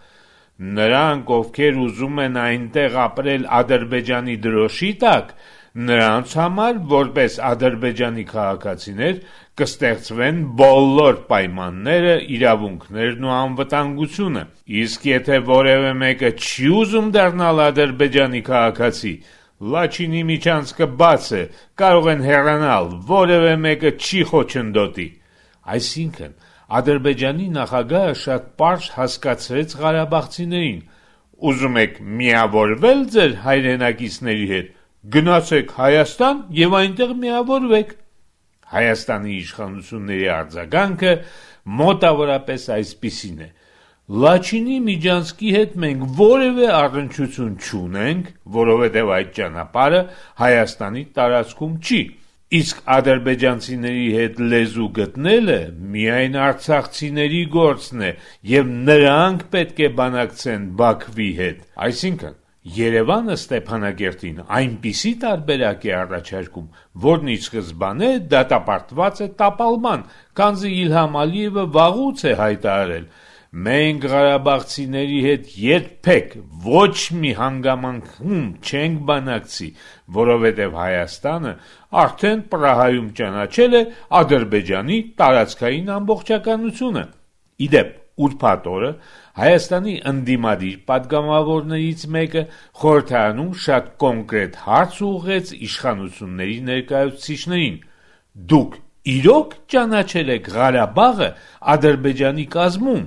Նրանք, ովքեր ուզում են այնտեղ ապրել Ադրբեջանի դրոշի տակ, նրանց համար, որպես Ադրբեջանի քաղաքացիներ, կստեղծվեն բոլոր պայմանները, իրավունքներն ու անվտանգությունը։ Իսկ եթե որևէ մեկը չի ուզում դառնալ Ադրբեջանի քաղաքացի, Լաչինի միջանցքը բաց է, կարող են հեռանալ, որևէ մեկը չի խոչընդոտի։ Այսինքն, Ադրբեջանի նախագահը շատ պարզ հասկացրեց ղարաբաղցիներին. ուզում եք միավորվել ձեր հայրենակիցների հետ, գնացեք Հայաստան եւ այնտեղ միավորվեք։ Հայաստանի իշխանությունների արձագանքը մոտավորապես այսպիսին է. Լաչինի միջանցքի հետ մենք որևէ առնչություն չունենք, որովհետև այդ ճանապարհը Հայաստանի տարածքում չի։ Իսկ ադրբեջանցիների հետ լեզու գտնելը միայն արցախցիների գործն է եւ նրանք պետք է բանակցեն Բաքվի հետ։ Այսինքն Երևանը Ստեփանագերտին այնպիսի տարբերակ է առաջարկում, որն ի սկզբանե դատապարտված է տապալման, քանզի Իլհամ Ալիևը վաղուց է հայտարարել. մենք ղարաբաղցիների հետ երբեք ոչ մի հանգամանքում չենք բանակցի, որովհետև Հայաստանը արդեն Պրահայում ճանաչել է Ադրբեջանի տարածքային ամբողջականությունը։ Իդեպ, ուրբաթ օրը Հայաստանի ընդդիմադիր պատգամավորներից մեկը խորհրդարանում շատ կոնկրետ հարց ուղղեց իշխանությունների ներկայացուցիչներին. դուք իրոք ճանաչել եք Ղարաբաղը Ադրբեջանի կազմում։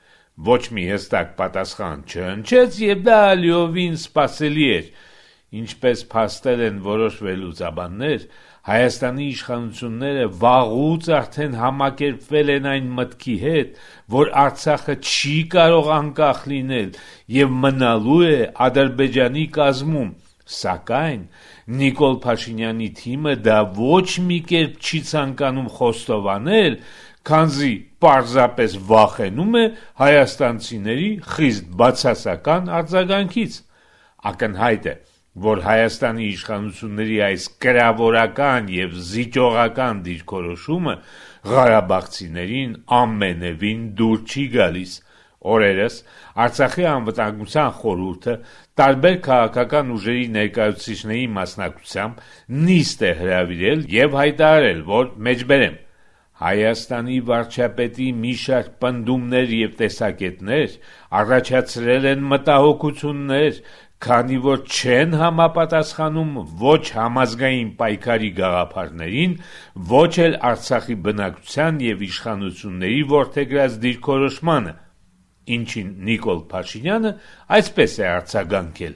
Ոչ մի հստակ պատասխան չհնչեց եւ դա լիովին սպասելի էր։ Ինչպես փաստել են որոշ վերլուծաբաններ, Հայաստանի իշխանությունները վաղուց արդեն համակերպվել են այն մտքի հետ, որ Արցախը չի կարող անկախ լինել եւ մնալու է Ադրբեջանի կազմում, սակայն Նիկոլ Փաշինյանի թիմը դա ոչ մի կերպ չի ցանկանում խոստովանել, քանզի պարզապես վախենում է հայաստանցիների խիստ բացասական արձագանքից։ Ակնհայտ է, որ Հայաստանի իշխանությունների այս կրավորական եւ զիջողական դիրքորոշումը ղարաբաղցիներին ամենևին դուր չի գալիս։ Օրերս Արցախի անվտանգության խորհուրդը տարբեր քաղաքական ուժերի ներկայացուցիչների մասնակցությամբ նիստ է հրավիրել եւ հայտարարել, որ մեջբերեմ Հայաստանի վարչապետի մի շարք պնդումներ եւ տեսակետներ առաջացրել են մտահոգություններ, քանի որ չեն համապատասխանում ոչ համազգային պայքարի գաղափարներին, ոչ էլ Արցախի բնակչության եւ իշխանությունների որդեգրած դիրքորոշմանը, ինչին Նիկոլ Փաշինյանը այսպես է արձագանքել.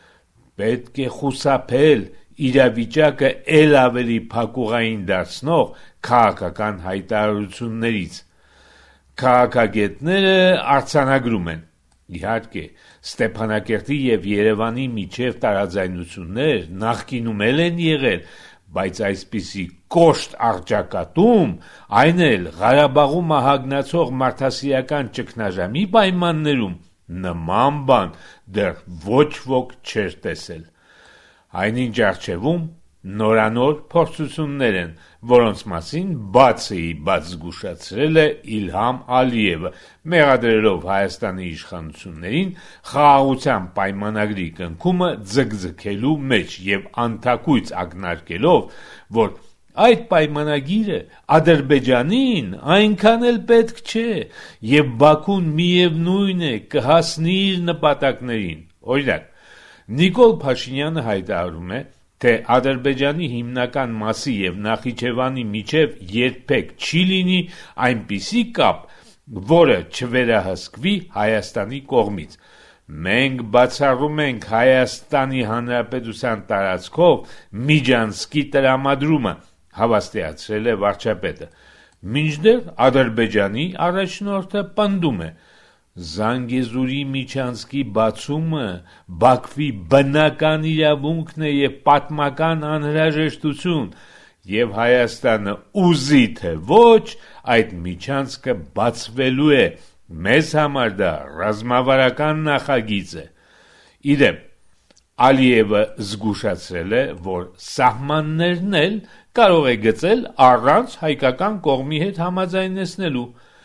պետք է խուսափել իրավիճակը ել ավելի փակուղային դարձնող քաղաքական հայտարարություններից։ Քաղաքագետները արձանագրում են. իհարկե, Ստեփանակերտի եւ Երևանի միջև տարաձայնություններ նախկինում են եղել, բայց այսպիսի կոշտ առճակատում, այն էլ Ղարաբաղում ահագնացող մարդասիրական ճգնաժամի պայմաններում, նման բան դեռ ոչ ոք չէր տեսել։ Այնինչ առջևում նորանոր փորձություններ են, որոնց մասին բաց զգուշացրել է Իլհամ Ալիևը, մեղադրելով Հայաստանի իշխանություններին խաղաղության պայմանագրի կնքումը ձգձգելու մեջ եւ անթակույց ակնարկելով, որ այդ պայմանագիրը Ադրբեջանին այնքան էլ պետք չէ եւ Բաքուն միևնույն է կհասնի իր նպատակներին։ Օրինակ, Նիկոլ Փաշինյանը հայտարարում է, թե Ադրբեջանի հիմնական մասի եւ Նախիջևանի միջև երբեք չի լինի այնպիսի կապ, որը չվերահսկվի Հայաստանի կողմից։ Մենք բացառում ենք Հայաստանի Հանրապետության տարածքով Միջանցքի տրամադրումը, հավաստիացրել է վարչապետը։ Մինչդեռ Ադրբեջանի առաջնորդը պնդում է. Զանգեզուրի միջանցքի բացումը Բաքվի բնական իրավունքն է եւ պատմական անհրաժեշտություն, եւ Հայաստանը ուզի թե ոչ, այդ միջանցքը բացվելու է։ Մեզ համար դա ռազմավարական նախագիծ է։ Իդեպ, Ալիևը զգուշացրել է, որ սահմաններն էլ կարող է գծել առանց հայկական կողմի հետ համաձայնեցնելու։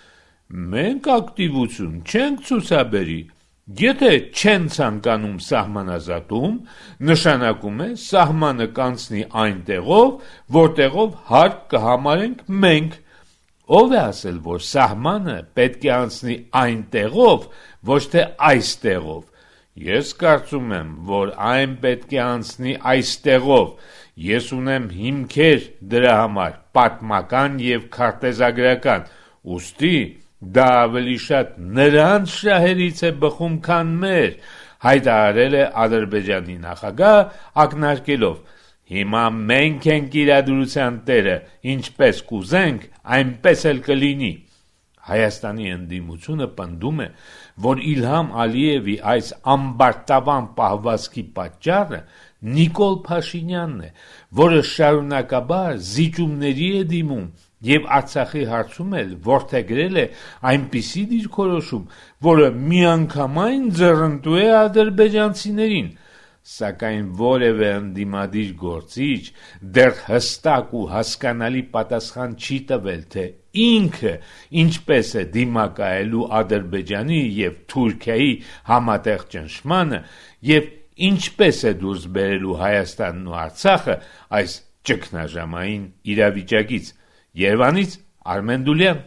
Մենք ակտիվություն չենք ցուցաբերի, եթե չեն ցանկանում սահմանազատում, նշանակում է սահմանը կանցնի այնտեղով, որտեղով հարկ կհամարենք մենք։ Ով է ասել, որ սահմանը պետք է անցնի այնտեղով, ոչ թե այստեղով։ Ես կարծում եմ, որ այն պետք է անցնի այստեղով։ Ես ունեմ հիմքեր դրա համար, պատմական եւ քարտեզագրական, ուստի դա ավելի շատ նրանց շահերից է բխում, քան մեր, հայտարարել է Ադրբեջանի նախագահ, ակնարկելով. Հիմա մենք ենք իրադրության տերը, ինչպես կուզենք, այնպես էլ կլինի։ Հայաստանի ընդդիմությունը պնդում է, որ Իլհամ Ալիևի այս ամբարտավան պահվածքի պատճառը Նիկոլ Փաշինյանն է, որը շարունակաբար զիջումների է դիմում եւ Արցախի հարցում էլ որդեգրել է այնպիսի դիրքորոշում, որը միանգամայն ձեռնտու է ադրբեջանցիներին, սակայն որևէ ընդդիմադիր գործիչ դեռ հստակ ու հասկանալի պատասխան չի տվել, թե ինքը ինչպես է դիմակայելու Ադրբեջանի եւ Թուրքիայի համատեղ ճնշմանը եւ ինչպես է դուրս բերելու Հայաստանն ու Արցախը այս ճգնաժամային իրավիճակից։ Երևանից Արմեն Դուլյան։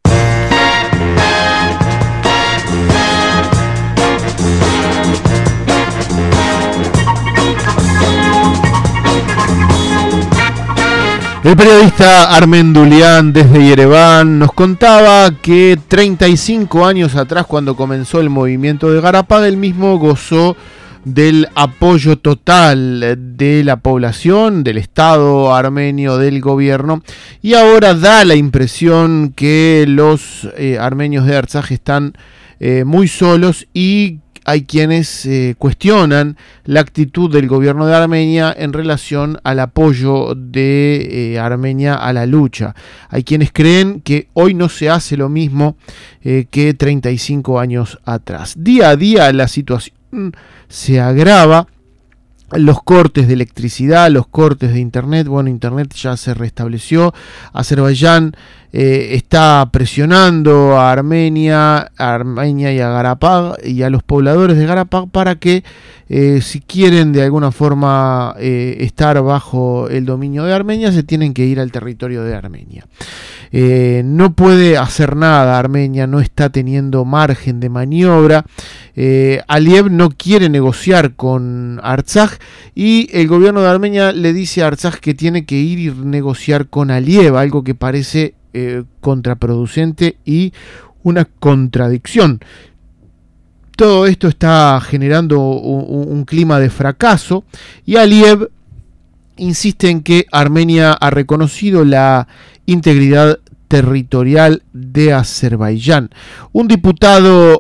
El periodista Armen Dulián desde Yerevan nos contaba que 35 años atrás, cuando comenzó el movimiento de Garapag, él mismo gozó del apoyo total de la población, del Estado armenio, del gobierno, y ahora da la impresión que los armenios de Artsaj están muy solos y hay quienes cuestionan la actitud del gobierno de Armenia en relación al apoyo de Armenia a la lucha. Hay quienes creen que hoy no se hace lo mismo que 35 años atrás. Día a día la situación se agrava. Los cortes de electricidad, los cortes de internet, bueno, internet ya se restableció. Azerbaiyán está presionando a Armenia y a Garapag y a los pobladores de Garapag para que si quieren de alguna forma estar bajo el dominio de Armenia, se tienen que ir al territorio de Armenia. No puede hacer nada Armenia, no está teniendo margen de maniobra. Aliyev no quiere negociar con Artsaj y el gobierno de Armenia le dice a Artsaj que tiene que ir y negociar con Aliyev, algo que parece contraproducente y una contradicción. Todo esto está generando un clima de fracaso y Aliyev insiste en que Armenia ha reconocido la integridad territorial de Azerbaiyán. Un diputado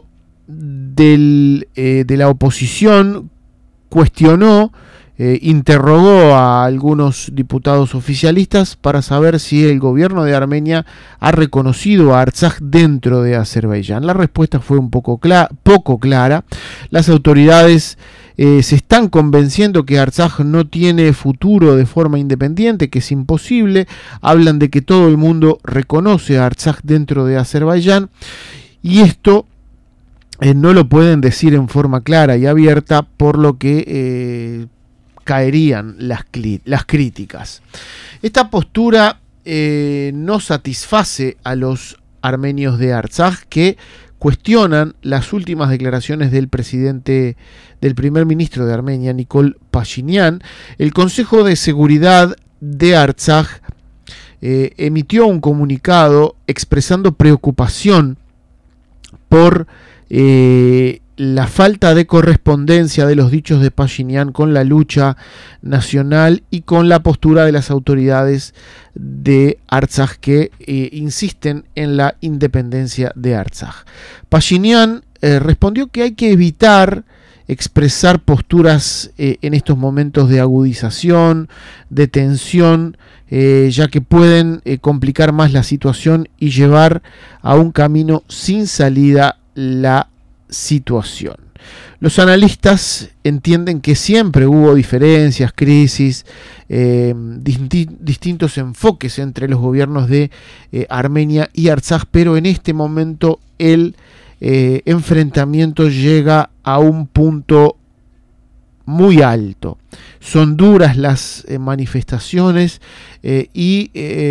de la oposición cuestionó, interrogó a algunos diputados oficialistas para saber si el gobierno de Armenia ha reconocido a Artsaj dentro de Azerbaiyán. La respuesta fue un poco clara. Las autoridades se están convenciendo que Artsaj no tiene futuro de forma independiente, que es imposible. Hablan de que todo el mundo reconoce a Artsaj dentro de Azerbaiyán, y esto no lo pueden decir en forma clara y abierta, por lo que caerían las críticas. Esta postura no satisface a los armenios de Artsaj, que cuestionan las últimas declaraciones del primer ministro de Armenia, Nikol Pashinyan. El Consejo de Seguridad de Artsaj emitió un comunicado expresando preocupación por la falta de correspondencia de los dichos de Pashinyan con la lucha nacional y con la postura de las autoridades de Artsaj, que insisten en la independencia de Artsaj. Pashinyan respondió que hay que evitar expresar posturas en estos momentos de agudización, de tensión, ya que pueden complicar más la situación y llevar a un camino sin salida la situación. Los analistas entienden que siempre hubo diferencias, crisis, distintos enfoques entre los gobiernos de Armenia y Artsaj, pero en este momento el enfrentamiento llega a un punto muy alto. Son duras las manifestaciones y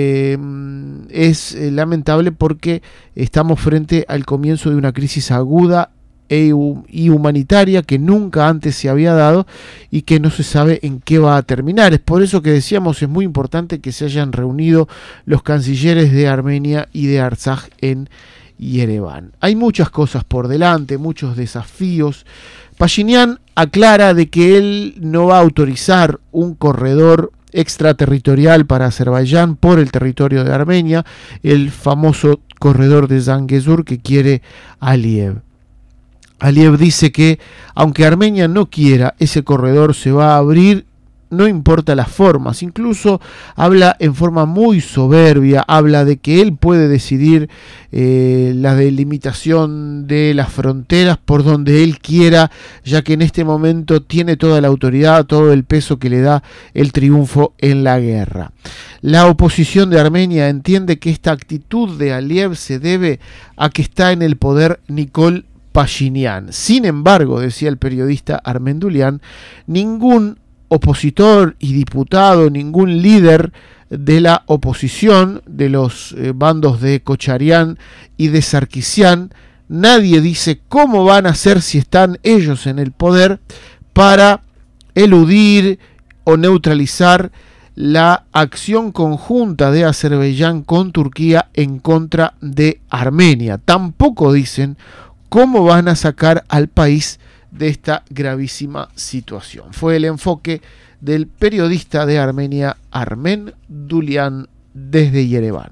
es lamentable porque estamos frente al comienzo de una crisis aguda y humanitaria que nunca antes se había dado y que no se sabe en qué va a terminar. Es por eso que decíamos, es muy importante que se hayan reunido los cancilleres de Armenia y de Artsaj en Yerevan. Hay muchas cosas por delante, muchos desafíos. Pashinyan aclara de que él no va a autorizar un corredor extraterritorial para Azerbaiyán por el territorio de Armenia, el famoso corredor de Zangezur que quiere Aliyev. Aliyev dice que aunque Armenia no quiera, ese corredor se va a abrir, no importa las formas. Incluso habla en forma muy soberbia, habla de que él puede decidir la delimitación de las fronteras por donde él quiera, ya que en este momento tiene toda la autoridad, todo el peso que le da el triunfo en la guerra. La oposición de Armenia entiende que esta actitud de Aliyev se debe a que está en el poder Nikol Pashinyan. Sin embargo, decía el periodista Armendulian, ningún opositor y diputado, ningún líder de la oposición, de los bandos de Kocharian y de Sarkisian, nadie dice cómo van a hacer si están ellos en el poder para eludir o neutralizar la acción conjunta de Azerbaiyán con Turquía en contra de Armenia. Tampoco dicen cómo van a sacar al país de esta gravísima situación. Fue el enfoque del periodista de Armenia, Armen Dulian, desde Yerevan.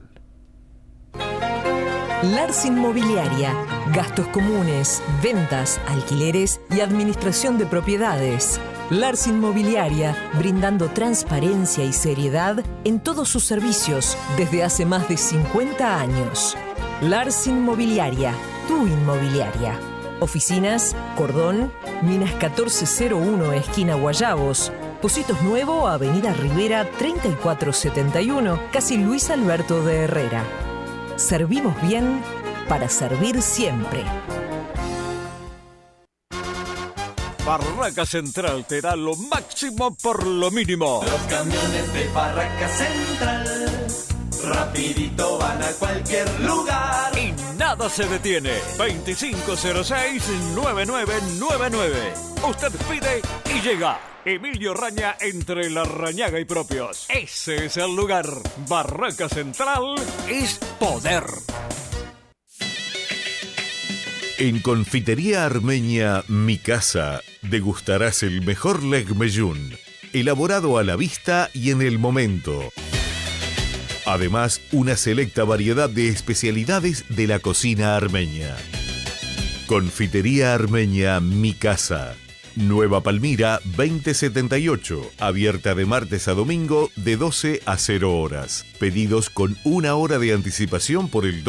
Lars Inmobiliaria. Gastos comunes, ventas, alquileres y administración de propiedades. Lars Inmobiliaria, brindando transparencia y seriedad en todos sus servicios desde hace más de 50 años. Lars Inmobiliaria, tu inmobiliaria. Oficinas, Cordón, Minas 1401, esquina Guayabos, Positos Nuevo, Avenida Rivera 3471, casi Luis Alberto de Herrera. Servimos bien para servir siempre. Barraca Central te da lo máximo por lo mínimo. Los camiones de Barraca Central rapidito van a cualquier lugar y nada se detiene. 2506-9999. Usted pide y llega. Emilio Raña, entre La Rañaga y Propios. Ese es el lugar. Barraca Central es poder. En Confitería Armenia Mi Casa degustarás el mejor legmeyún, elaborado a la vista y en el momento. Además, una selecta variedad de especialidades de la cocina armenia. Confitería Armenia Mi Casa. Nueva Palmira 2078, abierta de martes a domingo de 12 a 0 horas. Pedidos con 1 hora de anticipación por el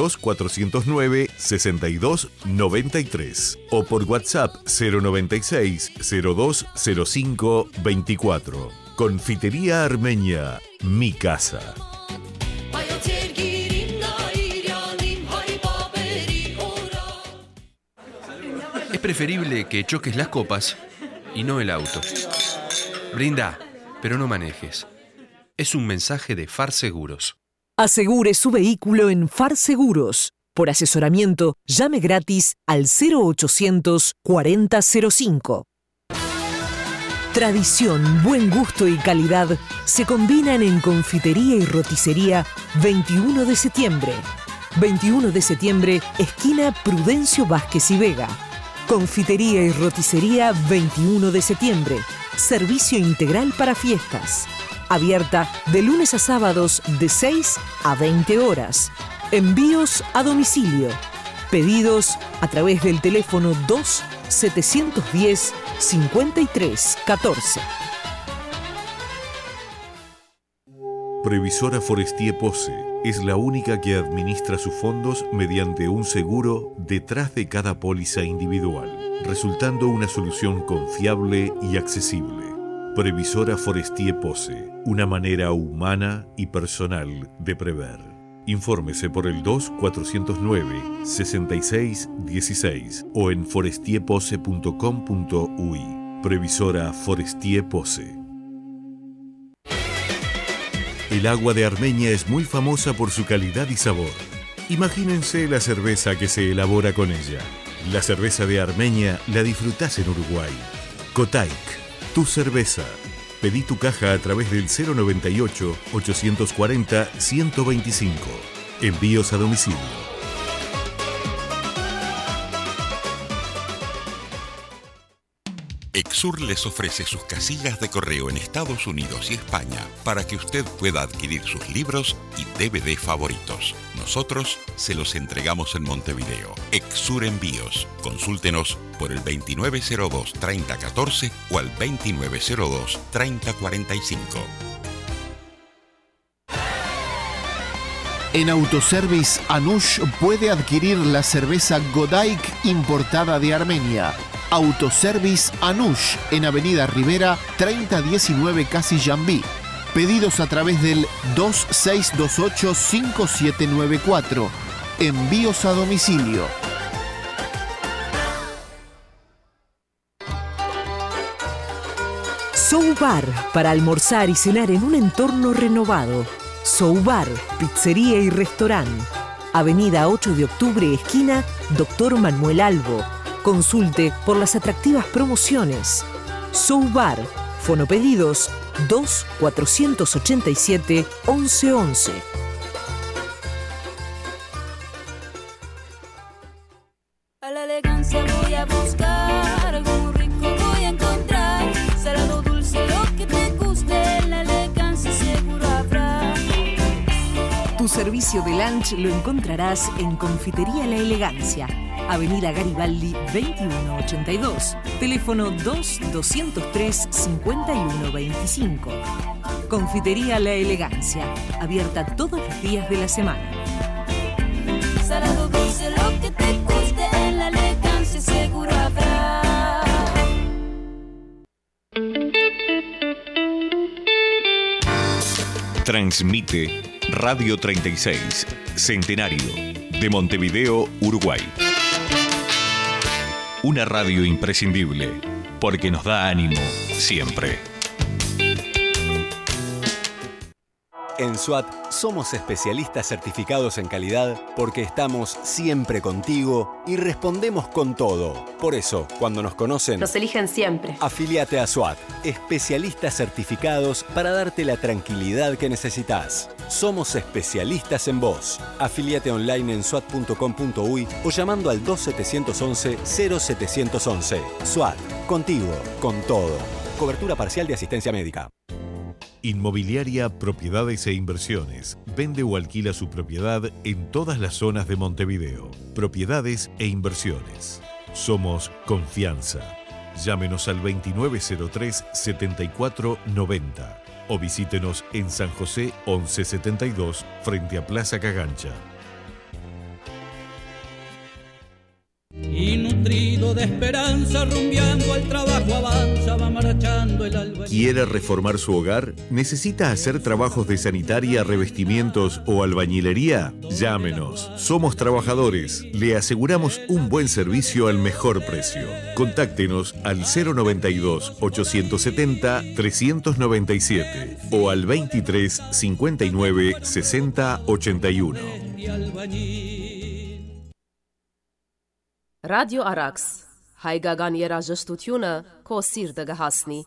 2409-6293 o por WhatsApp 096-020524. Confitería Armenia, mi casa. Es preferible que choques las copas y no el auto. Brinda, pero no manejes. Es un mensaje de Far Seguros. Asegure su vehículo en Far Seguros. Por asesoramiento, llame gratis al 0800 4005. Tradición, buen gusto y calidad se combinan en Confitería y Roticería 21 de septiembre. 21 de septiembre, esquina Prudencio Vázquez y Vega. Confitería y Roticería 21 de septiembre. Servicio integral para fiestas. Abierta de lunes a sábados de 6 a 20 horas. Envíos a domicilio. Pedidos a través del teléfono 2-710-5314. Previsora Forestier Pose es la única que administra sus fondos mediante un seguro detrás de cada póliza individual, resultando una solución confiable y accesible. Previsora Forestier Pose, una manera humana y personal de prever. Infórmese por el 2409-6616 o en forestierpose.com.uy. Previsora Forestier Pose. El agua de Armenia es muy famosa por su calidad y sabor. Imagínense la cerveza que se elabora con ella. La cerveza de Armenia la disfrutás en Uruguay. Kotaik, tu cerveza. Pedí tu caja a través del 098-840-125. Envíos a domicilio. Exur les ofrece sus casillas de correo en Estados Unidos y España para que usted pueda adquirir sus libros y DVD favoritos. Nosotros se los entregamos en Montevideo. Exur Envíos. Consúltenos por el 2902-3014 o al 2902-3045. En Autoservice Anush puede adquirir la cerveza Godaik importada de Armenia. Autoservice Anush en Avenida Rivera 3019 Casillambí. Pedidos a través del 2628-5794. Envíos a domicilio. Soubar, para almorzar y cenar en un entorno renovado. Soubar, pizzería y restaurante. Avenida 8 de octubre, esquina Dr. Manuel Albo. Consulte por las atractivas promociones. Soubar, fonopedidos 2-487-1111. A la elegancia voy a buscar, algo rico voy a encontrar. Salado, dulce, lo que te guste, la elegancia seguro habrá. Tu servicio de lunch lo encontrarás en Confitería La Elegancia. Avenida Garibaldi 2182, teléfono 2-203-5125. Confitería La Elegancia, abierta todos los días de la semana. Salado, dulce, lo que te guste, en la elegancia seguro habrá. Transmite Radio 36, Centenario, de Montevideo, Uruguay. Una radio imprescindible, porque nos da ánimo siempre. En SWAT somos especialistas certificados en calidad porque estamos siempre contigo y respondemos con todo. Por eso, cuando nos conocen, Nos eligen siempre. afíliate a SWAT, especialistas certificados para darte la tranquilidad que necesitas. Somos especialistas en vos. Afíliate online en swat.com.uy o llamando al 2711-0711. SWAT, contigo, con todo. Cobertura parcial de asistencia médica. Inmobiliaria Propiedades e Inversiones. Vende o alquila su propiedad en todas las zonas de Montevideo. Propiedades e inversiones. Somos confianza. Llámenos al 2903-7490 o visítenos en San José 1172 frente a Plaza Cagancha. Y nutrido de esperanza, rumbeando al trabajo avanza, va marchando el alba. ¿Quiere reformar su hogar? ¿Necesita hacer trabajos de sanitaria, revestimientos o albañilería? Llámenos. Somos trabajadores. Le aseguramos un buen servicio al mejor precio. Contáctenos al 092-870-397 o al 23 59 60 81. Radio Arax, հայկական երաժշտությունը քո սիրտը կհասնի։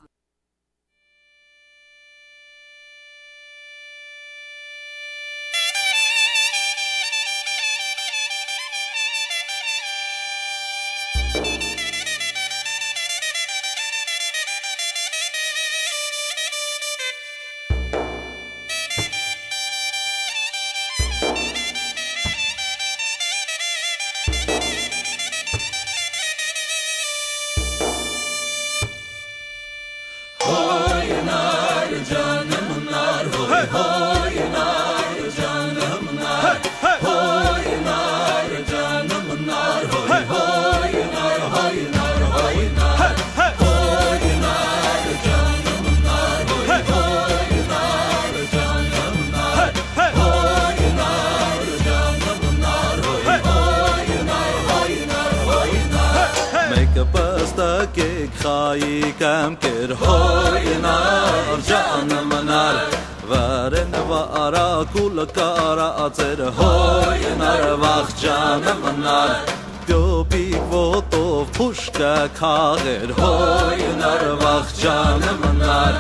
خايكم كرهوينا رجعنا منار وارن وارا كل كارا ترهوينا وخجانا منار بيوبيك وطوف بوشكا كاغر هوينا وخجانا منار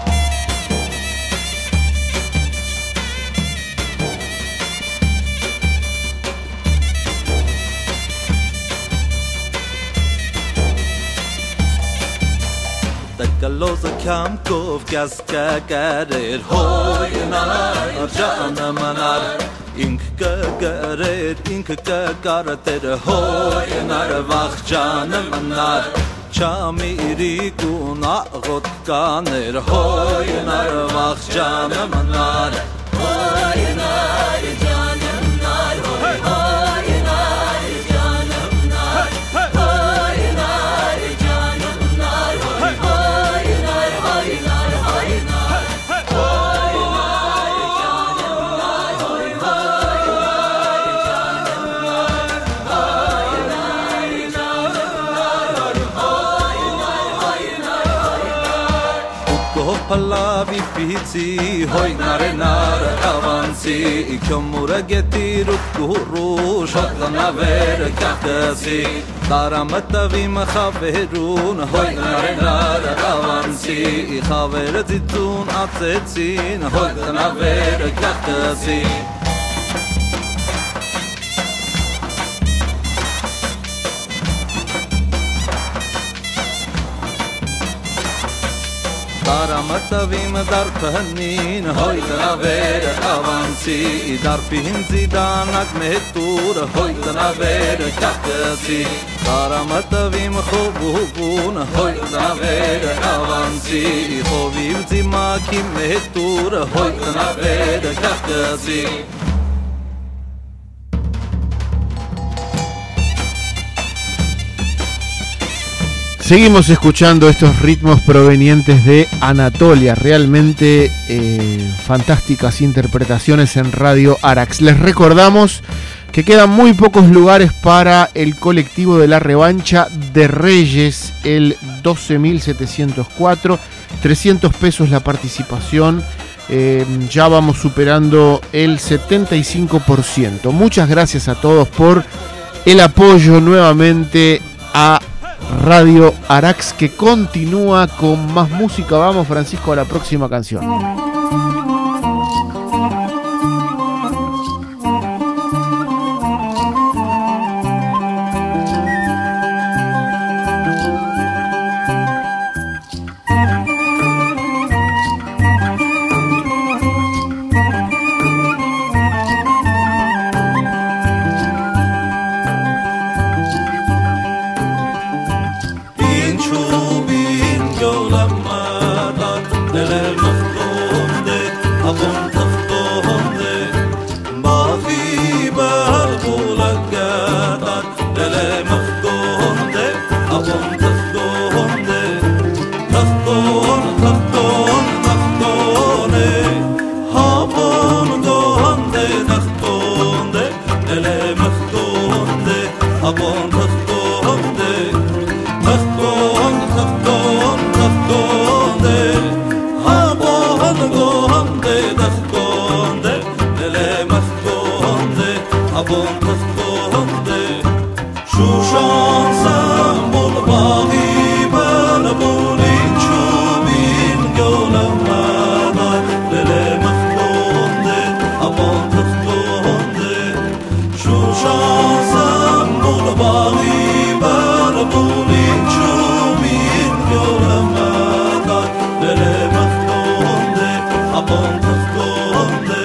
Los kam kov gaska garer hoyna arjana manar ink garer ink garater hoyna vakhjana manar chamiri guna got kaner hoyna vakhjana manar hoyna arjana manar hoyna Palavi pizzi, hoy nare nare avanzi, ikiomura getirut guru, shotana ver kakasi, daramatavi machaverun, hoy nare nare avanzi, chaver zitun atzetzin, hoy nare ver kakasi. Daramatavi dar panin, hoy na ver avanzi, dar pinzi danak metur, hoy na ver kakasi. Daramatavi khobun, hoy na ver avanzi, khobim zimaki metur, hoy na ver kakasi. Seguimos escuchando estos ritmos provenientes de Anatolia, realmente fantásticas interpretaciones en Radio Arax. Les recordamos que quedan muy pocos lugares para el colectivo de la revancha de Reyes, el 12.704, 300 pesos la participación, ya vamos superando el 75%. Muchas gracias a todos por el apoyo nuevamente a Radio Arax, que continúa con más música. Vamos, Francisco, a la próxima canción. Inchu lele machgonde abon tachgonde tachgon tachgon tachgone abon gonde tachgonde lele machgonde abon tachgonde tachgon tachgon tachgonde abon gonde tachgonde lele machgonde abon tachgonde shushan sambol bagi balabulin chubin golamada lele machgonde abon tachgonde shushan sambol bagi balabulin chubin golamada lele machgonde abon tachgonde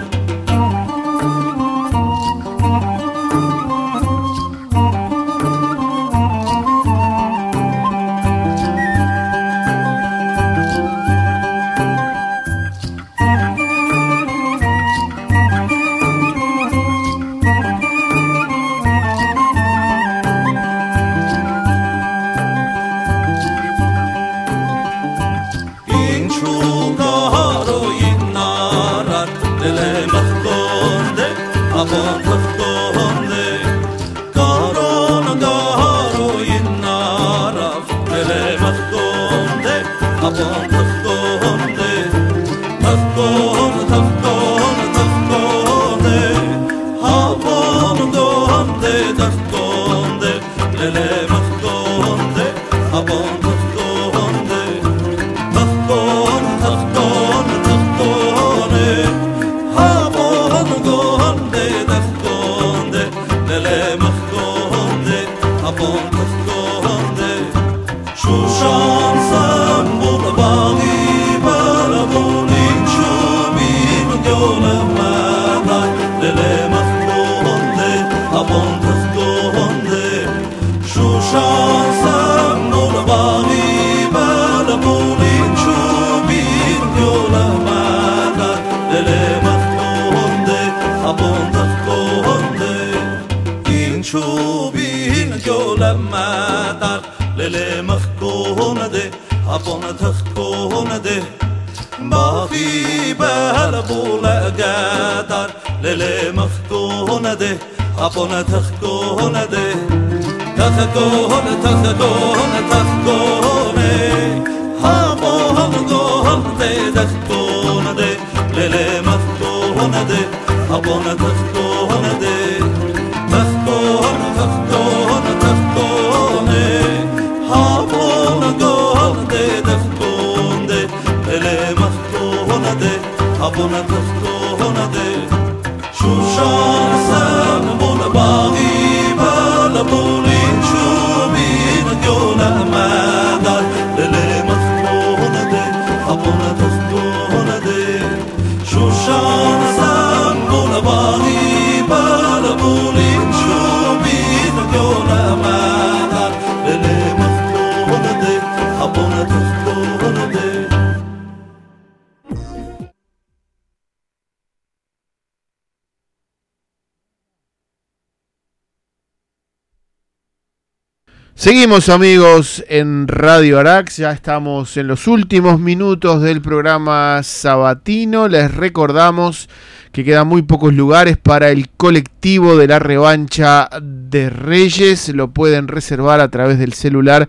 Seguimos, amigos, en Radio Arax. Ya estamos en los últimos minutos del programa sabatino. Les recordamos que quedan muy pocos lugares para el colectivo de la revancha de Reyes. Lo pueden reservar a través del celular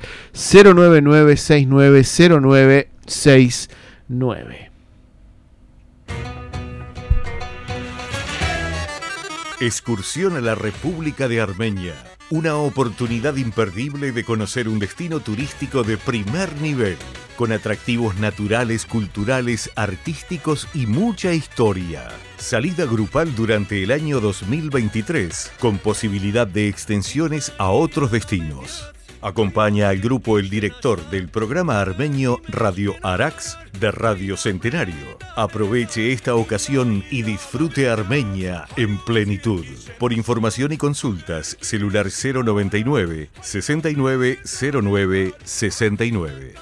099-6909-69. Excursión a la República de Armenia. Una oportunidad imperdible de conocer un destino turístico de primer nivel, con atractivos naturales, culturales, artísticos y mucha historia. Salida grupal durante el año 2023, con posibilidad de extensiones a otros destinos. Acompaña al grupo el director del programa armenio Radio Arax de Radio Centenario. Aproveche esta ocasión y disfrute Armenia en plenitud. Por información y consultas, celular 099 6909 69.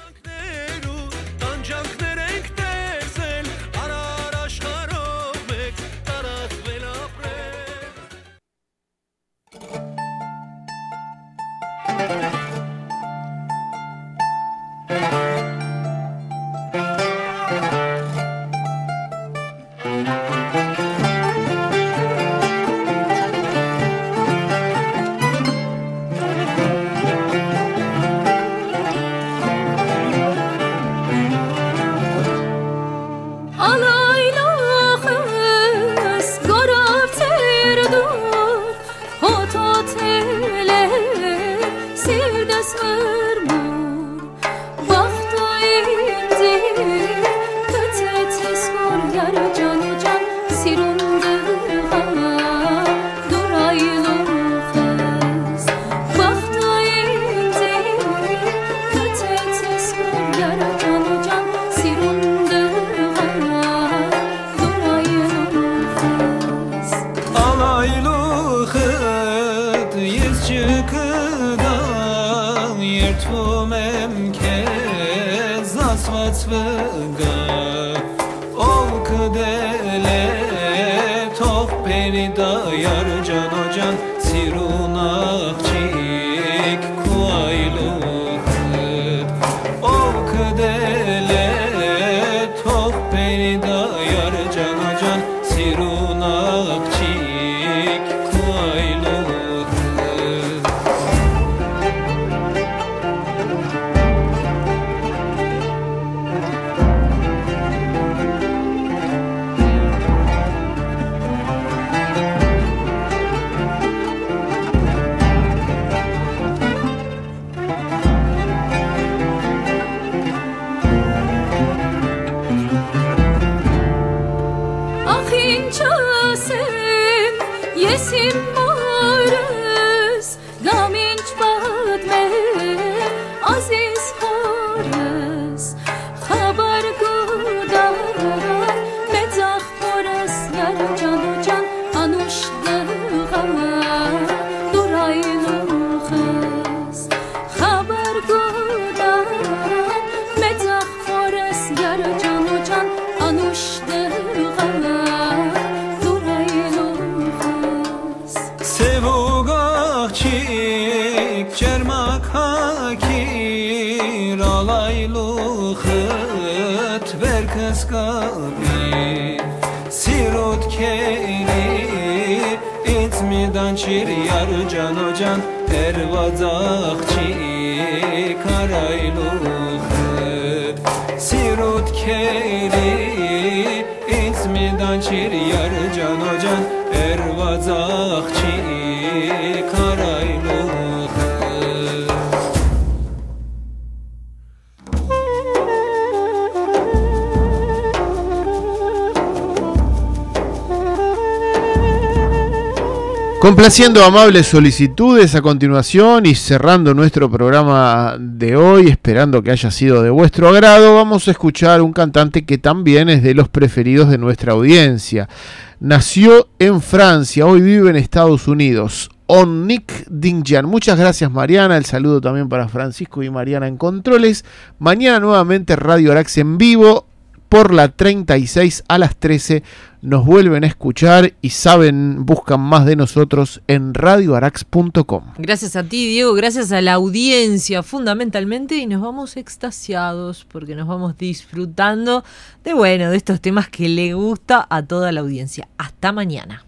կդա երթում եմ քեզ ասված վգա ով կդել է թող բերի դա երջանոջան սիրուն աղջիկ քո այլուխդ ով կդել է թող բերի դա երջանոջան սիրուն աղջիկ քո այլուխդ Սիրոտ քերի ինձ մի դանչիր երջանոջան տերված աղջիկ արայլուխդ Սիրոտ քերի ինձ մի դանչիր երջանոջան տերված աղջիկ արայլուխդ Complaciendo amables solicitudes a continuación y cerrando nuestro programa de hoy, esperando que haya sido de vuestro agrado, vamos a escuchar un cantante que también es de los preferidos de nuestra audiencia. Nació en Francia, hoy vive en Estados Unidos. Onnik Dingyan. Muchas gracias, Mariana. El saludo también para Francisco y Mariana en controles. Mañana nuevamente Radio Arax en vivo por la 36 a las 13. Nos vuelven a escuchar y saben, buscan más de nosotros en radioarax.com. Gracias a ti, Diego, gracias a la audiencia fundamentalmente, y nos vamos extasiados porque nos vamos disfrutando de estos temas que le gusta a toda la audiencia. Hasta mañana.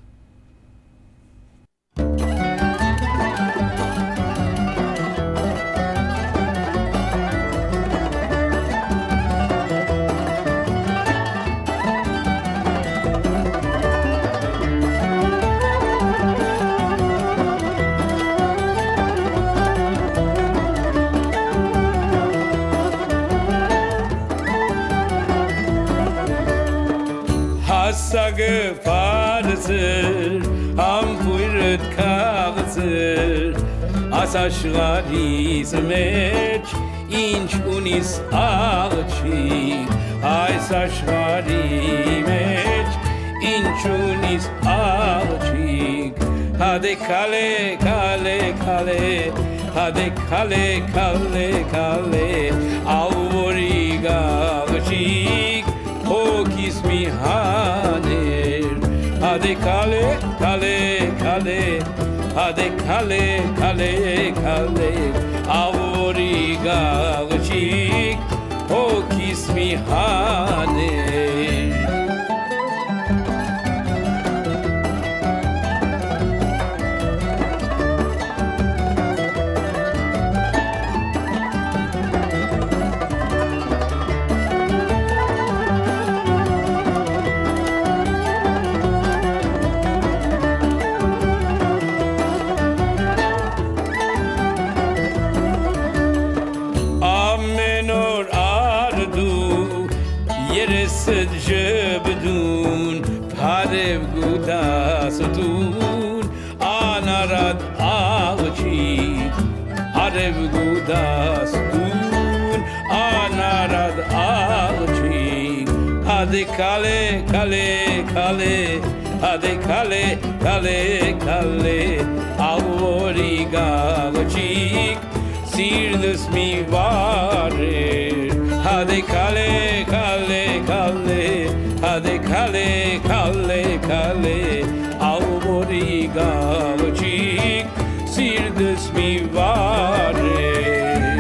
Հասագը պարզր, ամպույրըտ կաղծր, աս աշխարիս մեջ, ինչ ունիս աղջիկ, այս աշխարի մեջ, ինչ ունիս աղջիկ, հադե կալե, կալե, կալե, հադե կալե, կալե, կալե, աղորի աղջիկ, Hokis mi haner, hade kale, kale, kale, hade kale, kale, kale, avori galchik, hokis mi haner. Jebdun parev gudasatun anarad ağçi parev gudasatun anarad ağçi hadi kale kale kale hadi kale kale kale Aurigagachik Sirdes mi varer Hade kale kale kale Hade kale kale kale Aurigagachik Sirdes mi varer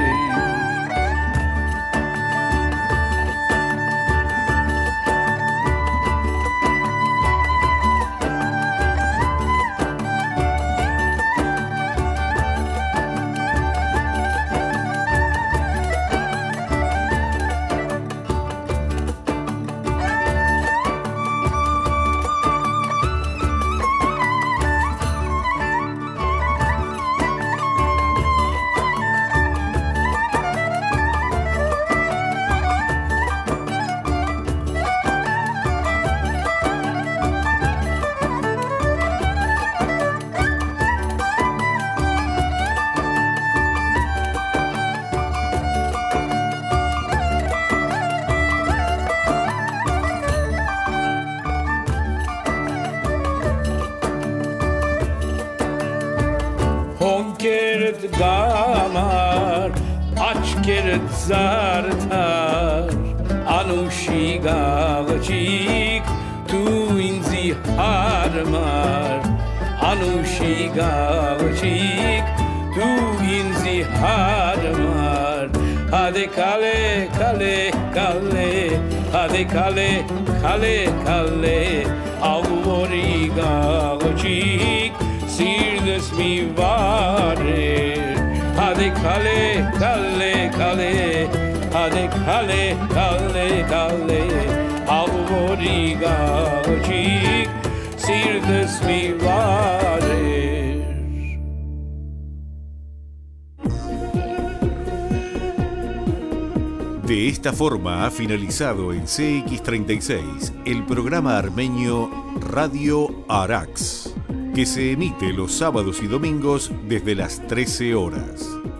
Gamar Achkeret zartar Anushigagachik Tu inzi harmar Anushigagachik Tu inzi harmar Hade kale kale kale Hade kale kale kale Aurigagachik Sirdes mi varer Hade kale kale kale Hade kale kale kale Aurigagachik Sirdes mi varer De esta forma ha finalizado en CX36 el programa armenio Radio Arax, que se emite los sábados y domingos desde las 13 horas.